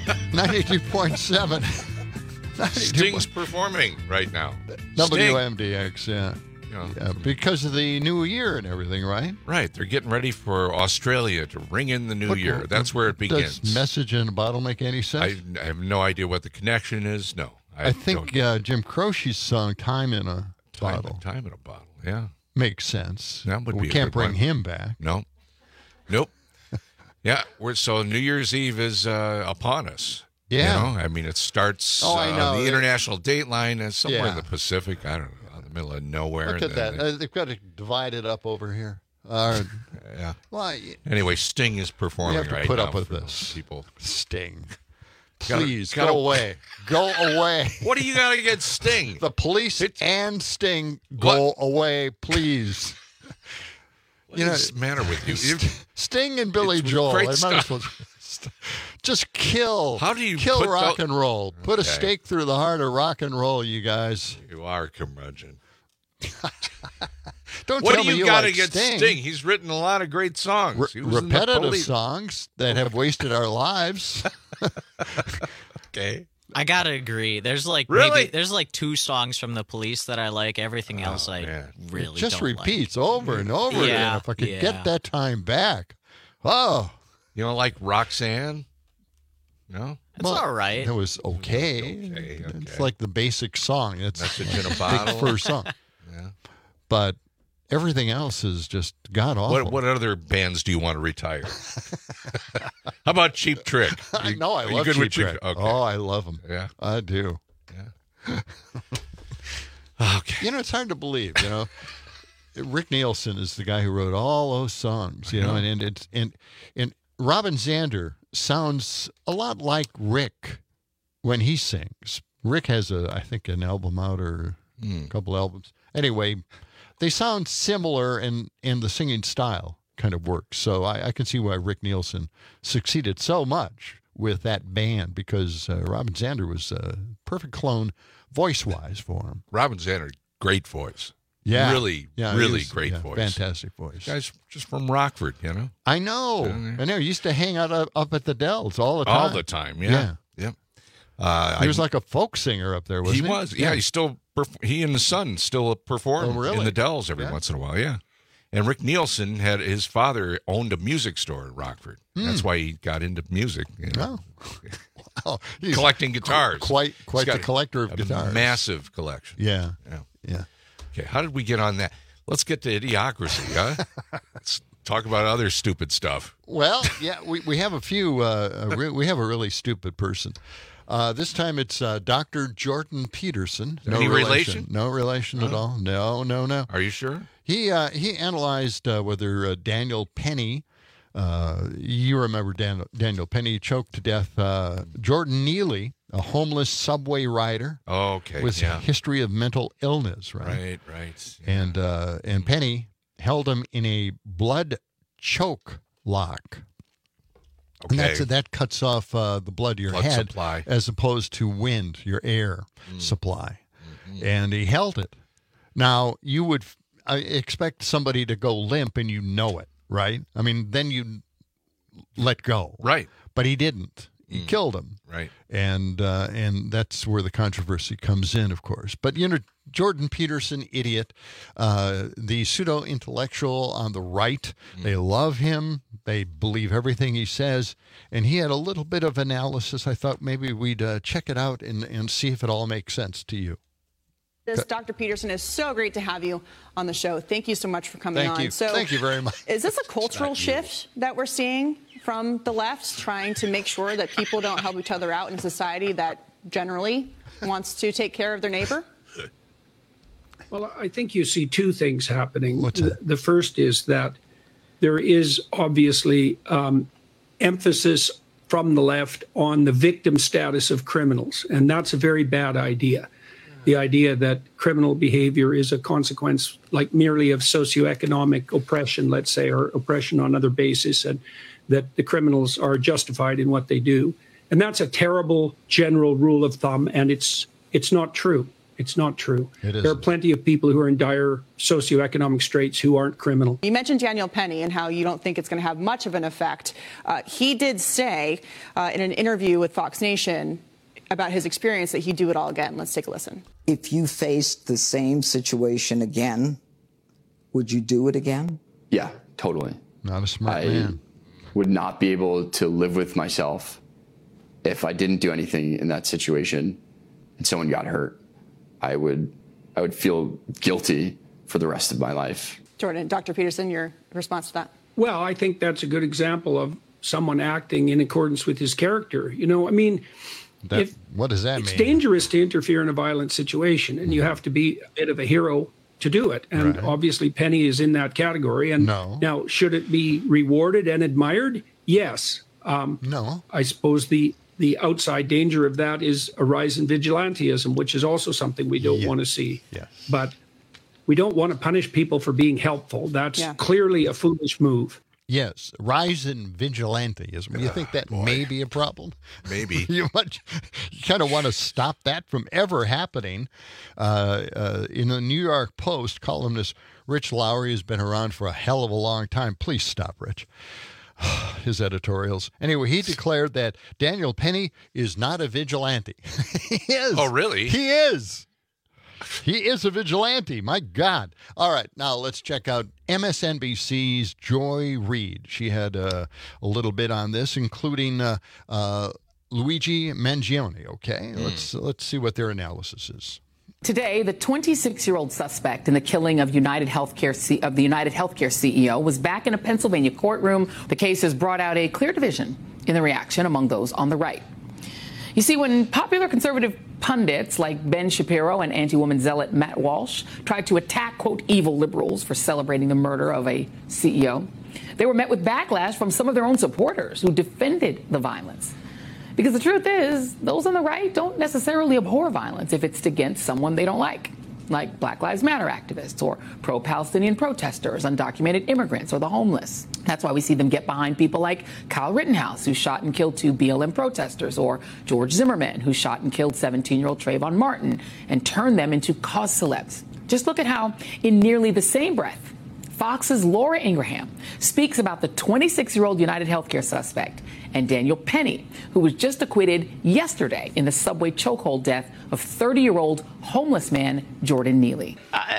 92.7. Sting's performing right now. WMDX, yeah. Because of the new year and everything, right? Right. They're getting ready for Australia to ring in the new year. That's where it begins. Does message in a bottle make any sense? I have no idea what the connection is. No. I think Jim Croce's song "Time in a Bottle." Time in a bottle. Yeah, makes sense. That would we be can't bring him back. No, nope. Yeah, so New Year's Eve is upon us. Yeah, I mean it starts. I know. The international dateline is somewhere in the Pacific. I don't know, in the middle of nowhere. Look at that. They've got to divide it up over here. Yeah. Well, anyway, Sting is performing you have to right put now up with for this. People. Sting. Please go away. Go away. What do you got against Sting? The police and Sting go away, please. What is the matter with you? Sting and Billy Joel. Great They might as well just kill. How do you kill put rock and roll? Put a Okay. stake through the heart of rock and roll, you guys. You are a curmudgeon. Don't what tell do me you you got like against Sting. He's written a lot of great songs. He was in the Repetitive police. songs that have wasted our lives. Okay. I gotta agree. There's like Really? there's like 2 songs from the Police that I like. Everything else I really It just don't repeats over and over again. Yeah, If I could yeah. get that time back. Oh. You don't like Roxanne? No? It's all right. It was okay. It's like the basic song. It's Message in a big bottle. first song. Yeah. But everything else is just god awful. What other bands do you want to retire? How about Cheap Trick? I know I Are you love good Cheap with Cheap Trick. Okay. Oh, I love them. Yeah. I do. Yeah. Okay. You know, it's hard to believe. Rick Nielsen is the guy who wrote all those songs. And Robin Zander sounds a lot like Rick when he sings. Rick has I think an album out or a couple albums. Anyway, they sound similar and the singing style kind of works. So I can see why Rick Nielsen succeeded so much with that band because Robin Zander was a perfect clone voice-wise for him. Robin Zander, great voice. Yeah. Really great voice. Fantastic voice. Guy's just from Rockford, I know. I know. He used to hang out up at the Dells all the time. All the time, yeah. Yep. He was like a folk singer up there, wasn't he? He was, yeah. He and the son still perform in the Dells every once in a while, yeah. And Rick Nielsen his father owned a music store in Rockford. That's why he got into music. Wow. He's collecting guitars. Quite He's got the collector of guitars. Massive collection. Yeah. Yeah. Okay, how did we get on that? Let's get to Idiocracy, huh? Let's talk about other stupid stuff. Well, yeah, we have a few. We have a really stupid person. This time it's Dr. Jordan Peterson. Any relation? No relation at all. No. Are you sure? He analyzed whether Daniel Penny, you remember Daniel Penny, choked to death Jordan Neely, a homeless subway rider. Okay, with a history of mental illness, right? Right. Yeah. And Penny held him in a blood choke lock. Okay. And that cuts off the blood to your head supply. as opposed to wind, your air supply. Mm-hmm. And he held it. Now, you would expect somebody to go limp and you know it, right? I mean, then you let go. Right. But he didn't. He killed him. Right. And that's where the controversy comes in, of course. But, Jordan Peterson, idiot, the pseudo-intellectual on the right, they love him. They believe everything he says. And he had a little bit of analysis. I thought maybe we'd check it out and see if it all makes sense to you. Dr. Peterson, is so great to have you on the show. Thank you so much for coming on. Thank you. So, thank you very much. Is this a cultural shift that we're seeing from the left, trying to make sure that people don't help each other out in a society that generally wants to take care of their neighbor? Well, I think you see two things happening. The first is that there is obviously emphasis from the left on the victim status of criminals, and that's a very bad idea. The idea that criminal behavior is a consequence like merely of socioeconomic oppression, let's say, or oppression on other basis, and that the criminals are justified in what they do. And that's a terrible general rule of thumb, and it's not true. It's not true. There are plenty of people who are in dire socioeconomic straits who aren't criminal. You mentioned Daniel Penny and how you don't think it's going to have much of an effect. He did say in an interview with Fox Nation about his experience that he'd do it all again. Let's take a listen. If you faced the same situation again, would you do it again? Yeah, totally. Not a smart man. Would not be able to live with myself if I didn't do anything in that situation and someone got hurt. I would feel guilty for the rest of my life. Jordan, Dr. Peterson, your response to that? Well, I think that's a good example of someone acting in accordance with his character. You know, I mean, what does that mean? It's dangerous to interfere in a violent situation, and you have to be a bit of a hero to do it. And obviously Penny is in that category. And now, should it be rewarded and admired? Yes. No. I suppose the outside danger of that is a rise in vigilantism, which is also something we don't want to see. Yes. But we don't want to punish people for being helpful. That's clearly a foolish move. Yes, rise in vigilantism. You think that may be a problem? Maybe. You kind of want to stop that from ever happening. In the New York Post, columnist Rich Lowry has been around for a hell of a long time. Please stop, Rich. His editorials. Anyway, he declared that Daniel Penny is not a vigilante. He is. Oh, really? He is. He is a vigilante. My God. All right. Now let's check out MSNBC's Joy Reid. She had a little bit on this, including Luigi Mangione. Okay. Let's see what their analysis is. Today, the 26-year-old suspect in the killing of the United Healthcare CEO was back in a Pennsylvania courtroom. The case has brought out a clear division in the reaction among those on the right. You see, when popular conservative pundits like Ben Shapiro and anti-woman zealot Matt Walsh tried to attack, quote, evil liberals for celebrating the murder of a CEO, they were met with backlash from some of their own supporters who defended the violence. Because the truth is, those on the right don't necessarily abhor violence if it's against someone they don't like Black Lives Matter activists or pro-Palestinian protesters, undocumented immigrants, or the homeless. That's why we see them get behind people like Kyle Rittenhouse, who shot and killed 2 BLM protesters, or George Zimmerman, who shot and killed 17-year-old Trayvon Martin and turned them into cause celebs. Just look at how, in nearly the same breath, Fox's Laura Ingraham speaks about the 26-year-old United Healthcare suspect and Daniel Penny, who was just acquitted yesterday in the subway chokehold death of 30-year-old homeless man Jordan Neely.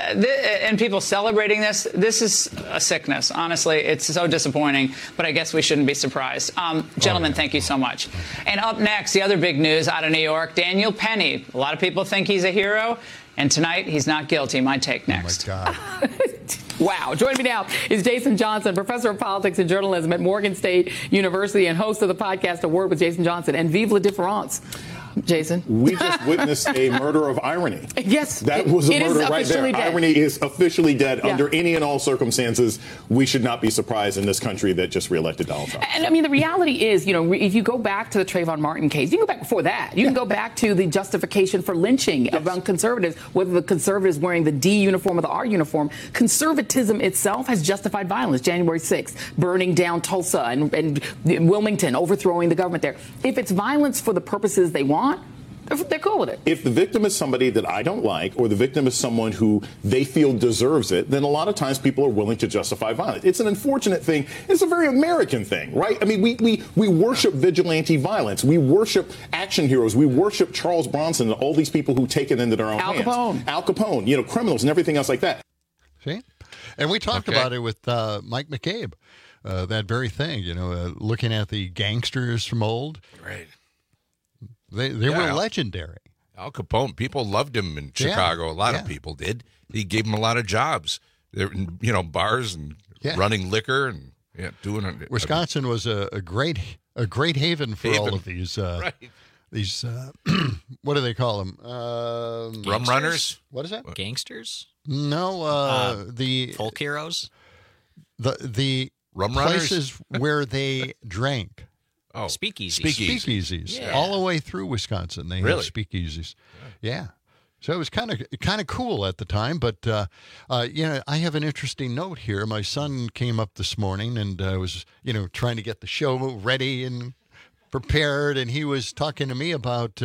And people celebrating this is a sickness. Honestly, it's so disappointing, but I guess we shouldn't be surprised. Gentlemen, thank you so much. And up next, the other big news out of New York, Daniel Penny. A lot of people think he's a hero, and tonight he's not guilty. My take next. Oh, my God. Wow. Joining me now is Jason Johnson, professor of politics and journalism at Morgan State University and host of the podcast A Word with Jason Johnson and Vive la Différence. Jason? We just witnessed a murder of irony. Yes. That was a murder right there. Dead. Irony is officially dead. Yeah. Under any and all circumstances, we should not be surprised in this country that just reelected Donald Trump. And I mean, the reality is, if you go back to the Trayvon Martin case, you can go back before that. You can go back to the justification for lynching among conservatives, whether the conservatives wearing the D uniform or the R uniform. Conservatism itself has justified violence. January 6th, burning down Tulsa and Wilmington, overthrowing the government there. If it's violence for the purposes they want, they're cool with it. If the victim is somebody that I don't like, or the victim is someone who they feel deserves it, then a lot of times people are willing to justify violence. It's an unfortunate thing. It's a very American thing, right? I mean, we worship vigilante violence. We worship action heroes. We worship Charles Bronson and all these people who take it into their own hands. Al Capone, criminals and everything else like that. See? And we talked about it with Mike McCabe, that very thing, looking at the gangsters from old. Right. They were legendary. Al Capone, people loved him in Chicago. A lot of people did. He gave them a lot of jobs. They're in, bars and running liquor and doing it. Wisconsin was a great haven for all of these. These what do they call them? Rum runners. What is that? Gangsters? No, the folk heroes. The rum places runners? where they drank. Oh, speakeasies. Speakeasies. Yeah. All the way through Wisconsin, they Really? had speakeasies. Yeah. So it was kind of cool at the time, but I have an interesting note here. My son came up this morning and was trying to get the show ready and prepared, and he was talking to me about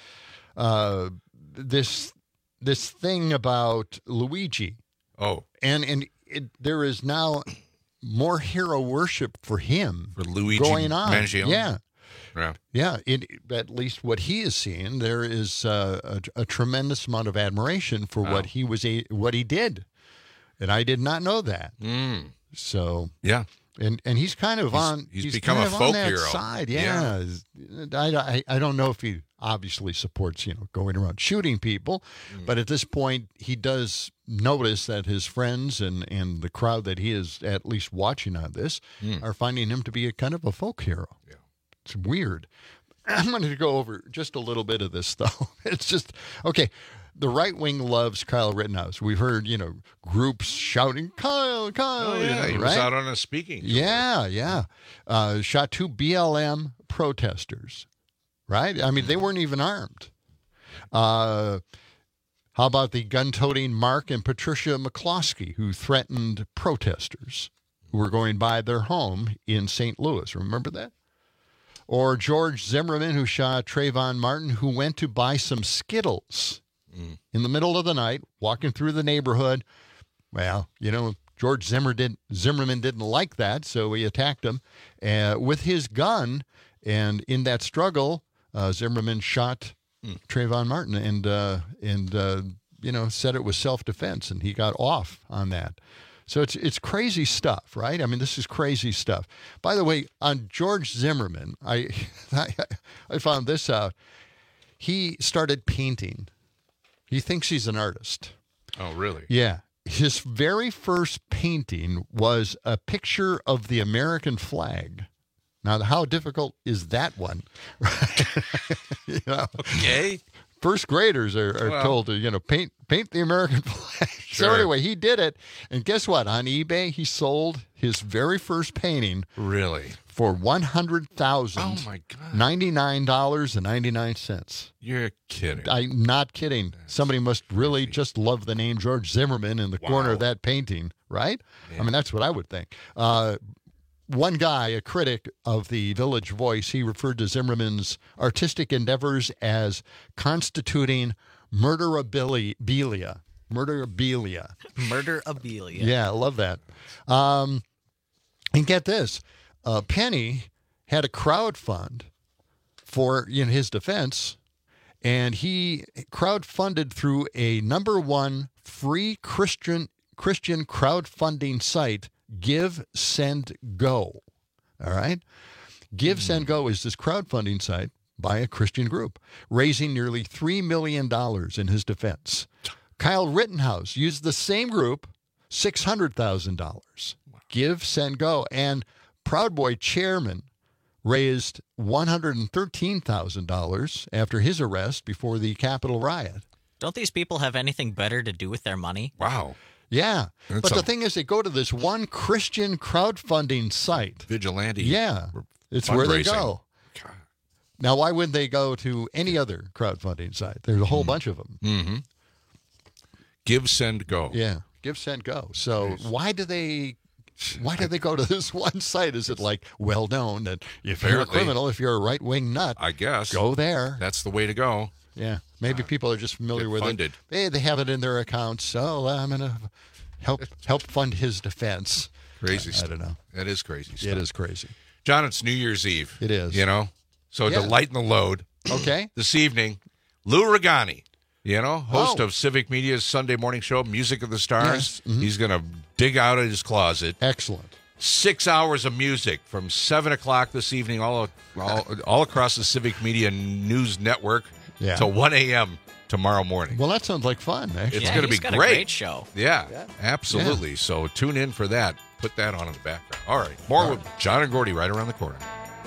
this thing about Luigi. Oh, and there is now more hero worship for him for Luigi going on. Mangione? Yeah. At least what he is seeing, there is a tremendous amount of admiration for what he did, and I did not know that. So yeah, and he's kind of he's become kind a of folk on that hero. side. Yeah. I don't know if he obviously supports going around shooting people, but at this point he does notice that his friends and the crowd that he is at least watching on this are finding him to be a kind of a folk hero. Yeah. It's weird. I'm going to go over just a little bit of this, though. It's just, okay, the right wing loves Kyle Rittenhouse. We've heard, groups shouting, Kyle. Oh, yeah, he was out on a speaking tour. Yeah. Shot 2 BLM protesters, right? I mean, they weren't even armed. How about the gun-toting Mark and Patricia McCloskey, who threatened protesters who were going by their home in St. Louis? Remember that? Or George Zimmerman, who shot Trayvon Martin, who went to buy some Skittles in the middle of the night, walking through the neighborhood. Well, George Zimmerman didn't like that, so he attacked him with his gun. And in that struggle, Zimmerman shot Trayvon Martin and said it was self-defense, and he got off on that. So it's crazy stuff, right? I mean, this is crazy stuff. By the way, on George Zimmerman, I found this out. He started painting. He thinks he's an artist. Oh, really? Yeah. His very first painting was a picture of the American flag. Now, how difficult is that one? Okay. First graders are told to, paint the American flag. Sure. So anyway, he did it. And guess what? On eBay, he sold his very first painting. Really? For $100,000. Oh, my God. $99.99. You're kidding. I'm not kidding. Somebody must really just love the name George Zimmerman in the corner of that painting, right? Yeah. I mean, that's what I would think. One guy, a critic of the Village Voice, he referred to Zimmerman's artistic endeavors as constituting murderabilia. Murderabilia. Yeah, I love that. And get this. Penny had a crowdfund for his defense, and he crowdfunded through a #1 free Christian crowdfunding site, Give, Send, Go. All right? Give, Send, Go is this crowdfunding site by a Christian group, raising nearly $3 million in his defense. Kyle Rittenhouse used the same group, $600,000. Give, Send, Go. And Proud Boy chairman raised $113,000 after his arrest before the Capitol riot. Don't these people have anything better to do with their money? Wow. Yeah. But the thing is, they go to this one Christian crowdfunding site. Vigilante. Yeah. It's where they go. God. Now, why wouldn't they go to any other crowdfunding site? There's a whole bunch of them. Mm-hmm. Give, Send, Go. Yeah. Give, Send, Go. So why do they go to this one site? Is it well known that if you're a criminal, if you're a right-wing nut, I guess go there? That's the way to go. Yeah, maybe people are just familiar with it. They have it in their accounts, so I'm going to help fund his defense. Crazy stuff. I don't know. That is crazy stuff. It is crazy. John, it's New Year's Eve. It is. So to lighten the load. Okay. This evening, Lou Regani, host of Civic Media's Sunday morning show, Music of the Stars. Yes. Mm-hmm. He's going to dig out of his closet. Excellent. 6 hours of music from 7 o'clock this evening, all across the Civic Media News Network. Yeah. Till 1 a.m. tomorrow morning. Well, that sounds like fun, actually. It's going to be great. A great show. Yeah, absolutely. Yeah. So tune in for that. Put that on in the background. All right. More with John and Gordy right around the corner.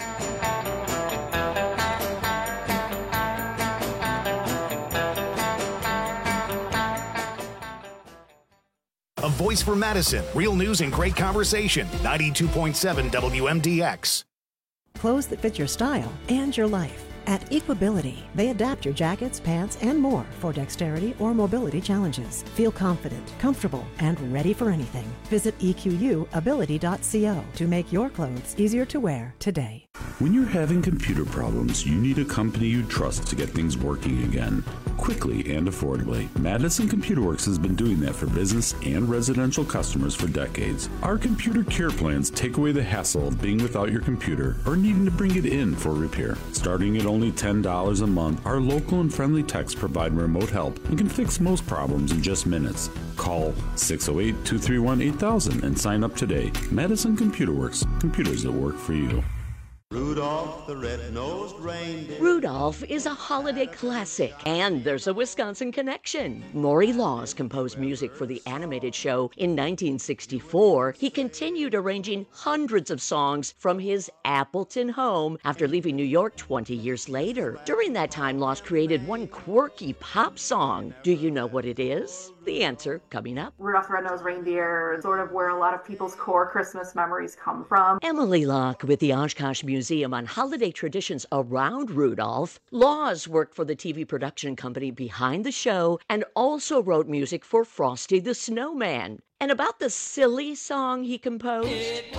A voice for Madison. Real news and great conversation. 92.7 WMDX. clothes that fit your style and your life. At Equability, they adapt your jackets, pants, and more for dexterity or mobility challenges. Feel confident, comfortable, and ready for anything. Visit EQUability.co to make your clothes easier to wear today. When you're having computer problems, you need a company you trust to get things working again, quickly and affordably. Madison Computer Works has been doing that for business and residential customers for decades. Our computer care plans take away the hassle of being without your computer or needing to bring it in for repair. Starting at only $10 a month, our local and friendly techs provide remote help and can fix most problems in just minutes. Call 608-231-8000 and sign up today. Madison Computer Works, computers that work for you. Rudolph the red-nosed reindeer. Rudolph is a holiday classic, and there's a Wisconsin connection. Maury Laws composed music for the animated show in 1964. He continued arranging hundreds of songs from his Appleton home after leaving New York 20 years later. During that time, Laws created one quirky pop song. Do you know what it is? The answer coming up. Rudolph the Red-Nosed Reindeer is sort of where a lot of people's core Christmas memories come from. Emily Locke with the Oshkosh Museum on holiday traditions around Rudolph. Laws worked for the TV production company behind the show and also wrote music for Frosty the Snowman. And about the silly song he composed?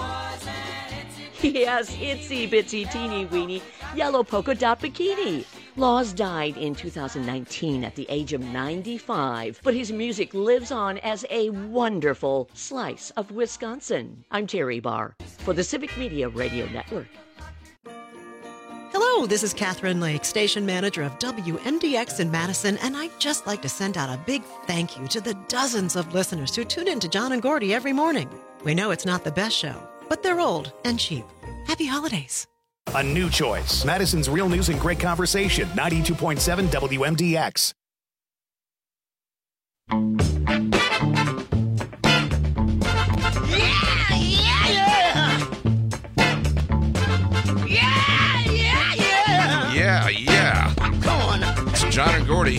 Yes, Itsy Bitsy Teeny Weeny Yellow Polka Dot Bikini. Laws died in 2019 at the age of 95, but his music lives on as a wonderful slice of Wisconsin. I'm Terry Barr for the Civic Media Radio Network. Hello, this is Catherine Lake, station manager of WMDX in Madison, and I'd just like to send out a big thank you to the dozens of listeners who tune in to John and Gordy every morning. We know it's not the best show, but they're old and cheap. Happy holidays. A new choice. Madison's Real News and Great Conversation. 92.7 WMDX. Yeah. Come on. It's John and Gordy.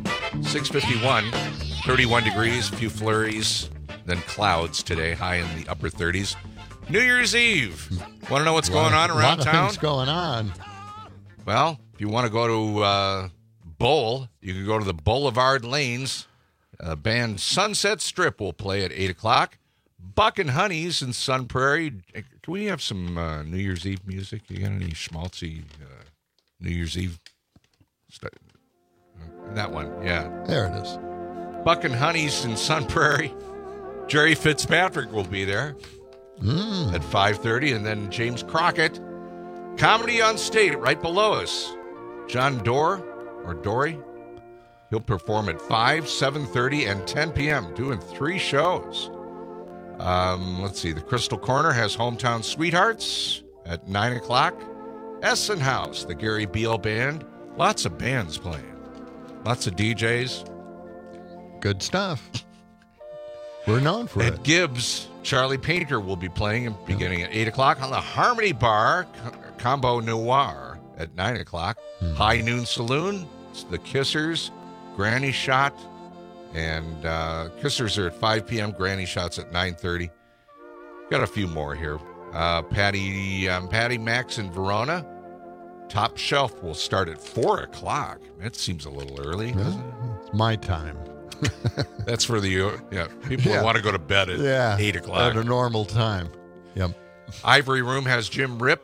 6:51, 31 degrees, a few flurries, then clouds today, high in the upper 30s. New Year's Eve. Want to know what's going on around town? What's going on? Well, if you want to go to Bowl, you can go to the Boulevard Lanes. Band Sunset Strip will play at 8 o'clock. Buck and Honey's in Sun Prairie. Can we have some New Year's Eve music? You got any schmaltzy New Year's Eve stuff? That one, yeah. There it is. Buck and Honey's in Sun Prairie. Jerry Fitzpatrick will be there at 5:30, and then James Crockett. Comedy on State right below us. John Dory, he'll perform at 5, 7:30, and 10 p.m., doing 3 shows. Let's see, the Crystal Corner has Hometown Sweethearts at 9 o'clock. Essen House, the Gary Beale Band. Lots of bands playing. Lots of DJs. Good stuff. We're known for it. At Gibbs, Charlie Painter will be playing beginning at 8 o'clock on the Harmony Bar, Combo Noir at 9 o'clock. High Noon Saloon, the Kissers, Granny Shot, and Kissers are at 5 p.m., Granny Shot's at 9:30. Got a few more here. Patty Max in Verona. Top Shelf will start at 4 o'clock. That seems a little early, doesn't it? It's my time. That's for the people who want to go to bed at 8 o'clock. At a normal time. Yep. Ivory Room has Jim Ripp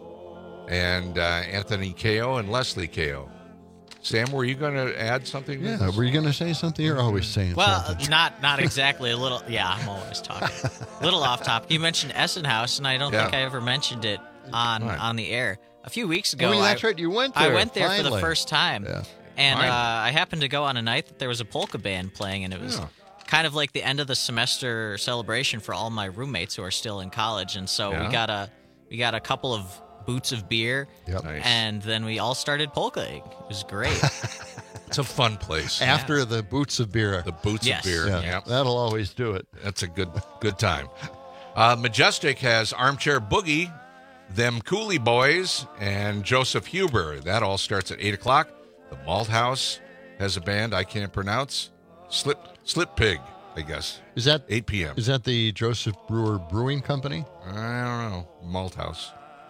and Anthony Kao and Leslie Kao. Sam, were you going to add something? Yeah, were you going to say something? You're always saying something. Well, not exactly. A little. Yeah, I'm always talking. A little off topic. You mentioned Essen House, and I don't think I ever mentioned it on the air. A few weeks ago, that's right. You went there. I went there finally. for the first time. Yeah. And I happened to go on a night that there was a polka band playing, and it was kind of like the end of the semester celebration for all my roommates who are still in college. And so we got a couple of boots of beer, and then we all started polkaing. It was great. It's a fun place. After the boots of beer. The boots of beer. Yeah, that'll always do it. That's a good time. Majestic has Armchair Boogie, Them Cooley Boys, and Joseph Huber. That all starts at 8 o'clock. The Malt House has a band I can't pronounce. Slip Pig, I guess. Is that 8 p.m.? Is that the Joseph Brewer Brewing Company? I don't know. Malt House.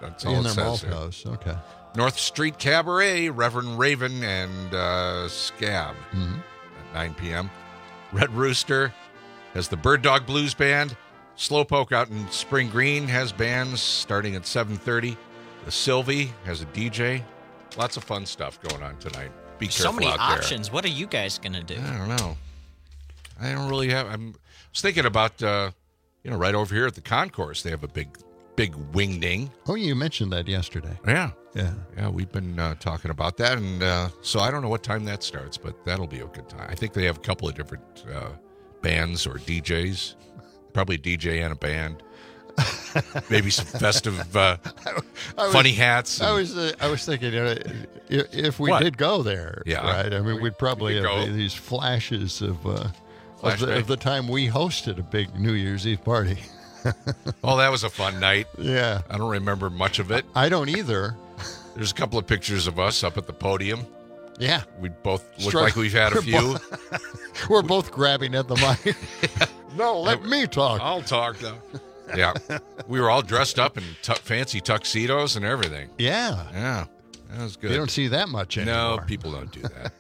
That's all in it their says malt here. house. Okay. North Street Cabaret, Reverend Raven and Scab at 9 p.m. Red Rooster has the Bird Dog Blues Band. Slowpoke out in Spring Green has bands starting at 7:30. The Sylvie has a DJ. Lots of fun stuff going on tonight. Be careful So many out options. What are you guys going to do? there. I don't know. I don't really have. I was thinking about, right over here at the concourse, they have a big wingding. Oh, you mentioned that yesterday. Yeah. Yeah. We've been talking about that, and so I don't know what time that starts, but that'll be a good time. I think they have a couple of different bands or DJs, probably a DJ and a band, maybe some festive funny hats. I was thinking, if we did go there, right? I mean, we'd probably have these flashes of the time we hosted a big New Year's Eve party. Oh, that was a fun night. Yeah. I don't remember much of it. I don't either. There's a couple of pictures of us up at the podium. Yeah. We both look like we've had a few. We're both grabbing at the mic. No, let me talk. I'll talk, though. Yeah. We were all dressed up in fancy tuxedos and everything. Yeah. Yeah. That was good. You don't see that much anymore. No, people don't do that.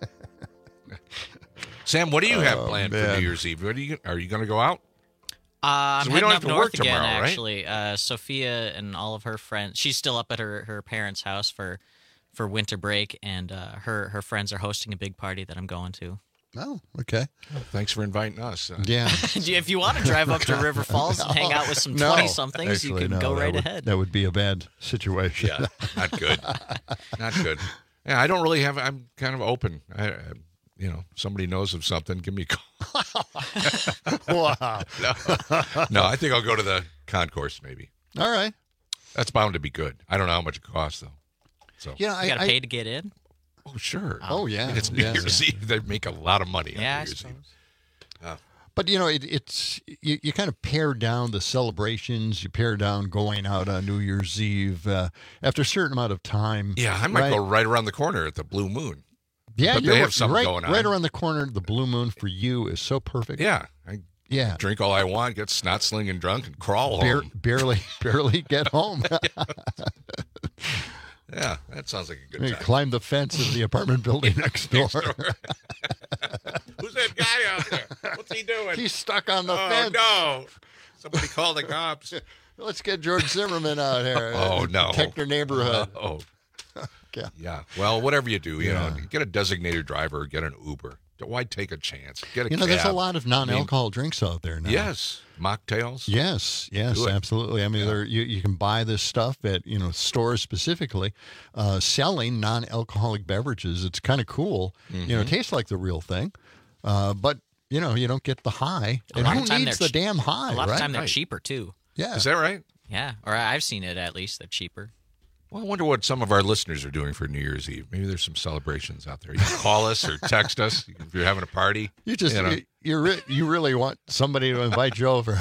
Sam, what do you have planned for New Year's Eve? Are you going to go out? I'm we heading don't up have to north work again, tomorrow, right? actually. Sophia and all of her friends. She's still up at her parents' house for winter break, and her friends are hosting a big party that I'm going to. Oh, okay. Well, thanks for inviting us. Yeah. If you want to drive up to River Falls and hang out with some 20-somethings, you can go right ahead. That would be a bad situation. Yeah, not good. Not good. Yeah, I don't really have. I'm kind of open. Somebody knows of something, give me a call. Wow. No, I think I'll go to the concourse maybe. All right. That's bound to be good. I don't know how much it costs, though. So you got to pay to get in? Oh, sure. Oh, yeah. I mean, it's New Year's Eve. They make a lot of money on New I Year's suppose. Eve. But, it's you kind of pare down the celebrations. You pare down going out on New Year's Eve after a certain amount of time. Yeah, I might go right around the corner at the Blue Moon. Yeah, but they have something going on. Right around the corner, the Blue Moon for you is so perfect. Yeah. I drink all I want, get snot slinging drunk, and crawl home. Barely get home. Yeah, that sounds like a good time. Climb the fence of the apartment building next door. Who's that guy out there? What's he doing? He's stuck on the fence. Oh, no. Somebody call the cops. Let's get George Zimmerman out here. Oh, no. Protect their neighborhood. Oh. Yeah. Yeah. Well, whatever you do, get a designated driver, get an Uber. Why take a chance? Get a cab. There's a lot of non-alcohol drinks out there now. Yes. Mocktails. Yes, absolutely. I mean, you can buy this stuff at, stores specifically selling non-alcoholic beverages. It's kind of cool. Mm-hmm. It tastes like the real thing. But, you don't get the high. And who needs the damn high, A lot of right? time they're cheaper, too. Yeah. Is that right? Yeah. Or I've seen it, at least. They're cheaper. Well, I wonder what some of our listeners are doing for New Year's Eve. Maybe there's some celebrations out there. You can call us or text us if you're having a party. You just you really want somebody to invite you over.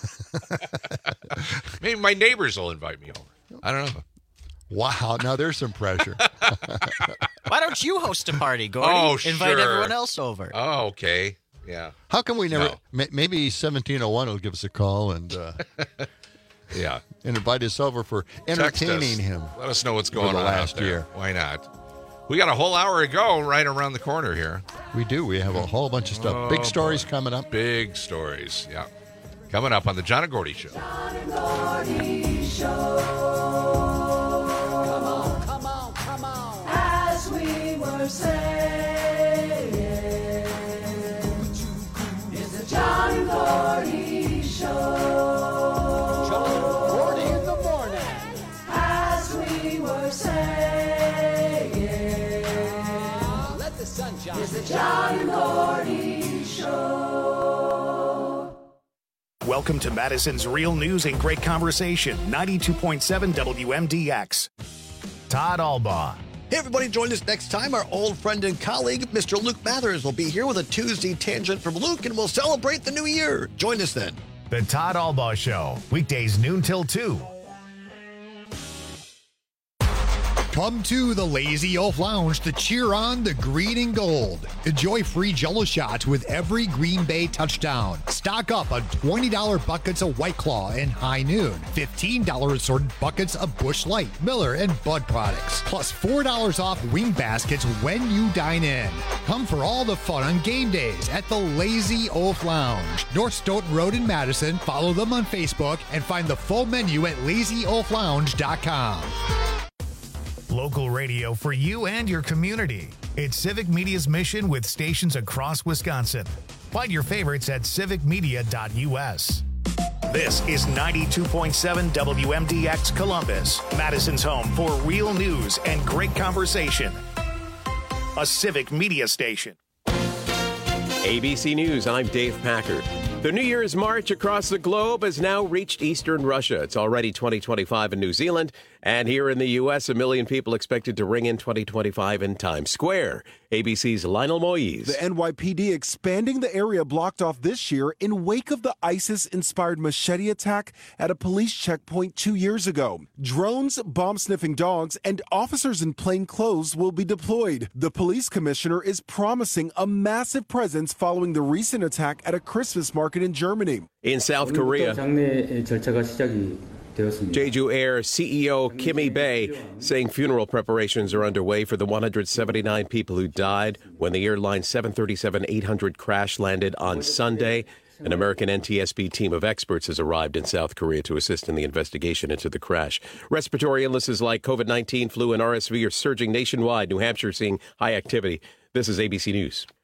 Maybe my neighbors will invite me over. I don't know. Wow, now there's some pressure. Why don't you host a party, Gordy? Oh, Invite sure. everyone else over. Oh, okay. Yeah. How come we never? No. Maybe 1701 will give us a call and yeah, and invite us over for entertaining him. Let us know what's going on last out there. year. Why not? We got a whole hour to go right around the corner here. We do. We have a whole bunch of stuff. Big stories coming up. Big stories. Yeah. Coming up on the John and Gordy Show. John and Gordy Show. Come on. As we were saying, it's the John and Gordy Show. John and Gordy in the morning. As we were saying, let the sun shine. It's the John and Gordy Show. Welcome to Madison's Real News and Great Conversation, 92.7 WMDX. Todd Albaugh. Hey, everybody, join us next time. Our old friend and colleague, Mr. Luke Mathers, will be here with a Tuesday Tangent from Luke, and we'll celebrate the new year. Join us then. The Todd Albaugh Show, weekdays noon till 2. Come to the Lazy Oaf Lounge to cheer on the green and gold. Enjoy free Jell-O shots with every Green Bay touchdown. Stock up on $20 buckets of White Claw and High Noon. $15 assorted buckets of Busch Light, Miller, and Bud products. Plus $4 off wing baskets when you dine in. Come for all the fun on game days at the Lazy Oaf Lounge. North Stoughton Road in Madison. Follow them on Facebook and find the full menu at lazyoaflounge.com. Local radio for you and your community. It's Civic Media's mission with stations across Wisconsin. Find your favorites at civicmedia.us. This is 92.7 WMDX Columbus, Madison's home for real news and great conversation. A Civic Media station. ABC News, I'm Dave Packard. The New Year's March across the globe has now reached eastern Russia. It's already 2025 in New Zealand. And here in the U.S., 1 million people expected to ring in 2025 in Times Square. ABC's Lionel Moise. The NYPD expanding the area blocked off this year in wake of the ISIS-inspired machete attack at a police checkpoint 2 years ago. Drones, bomb-sniffing dogs, and officers in plain clothes will be deployed. The police commissioner is promising a massive presence following the recent attack at a Christmas market in Germany. In South Korea, Jeju Air CEO Kimi Bae saying funeral preparations are underway for the 179 people who died when the airline's 737-800 crash landed on Sunday. An American NTSB team of experts has arrived in South Korea to assist in the investigation into the crash. Respiratory illnesses like COVID-19, flu, and RSV are surging nationwide. New Hampshire seeing high activity. This is ABC News.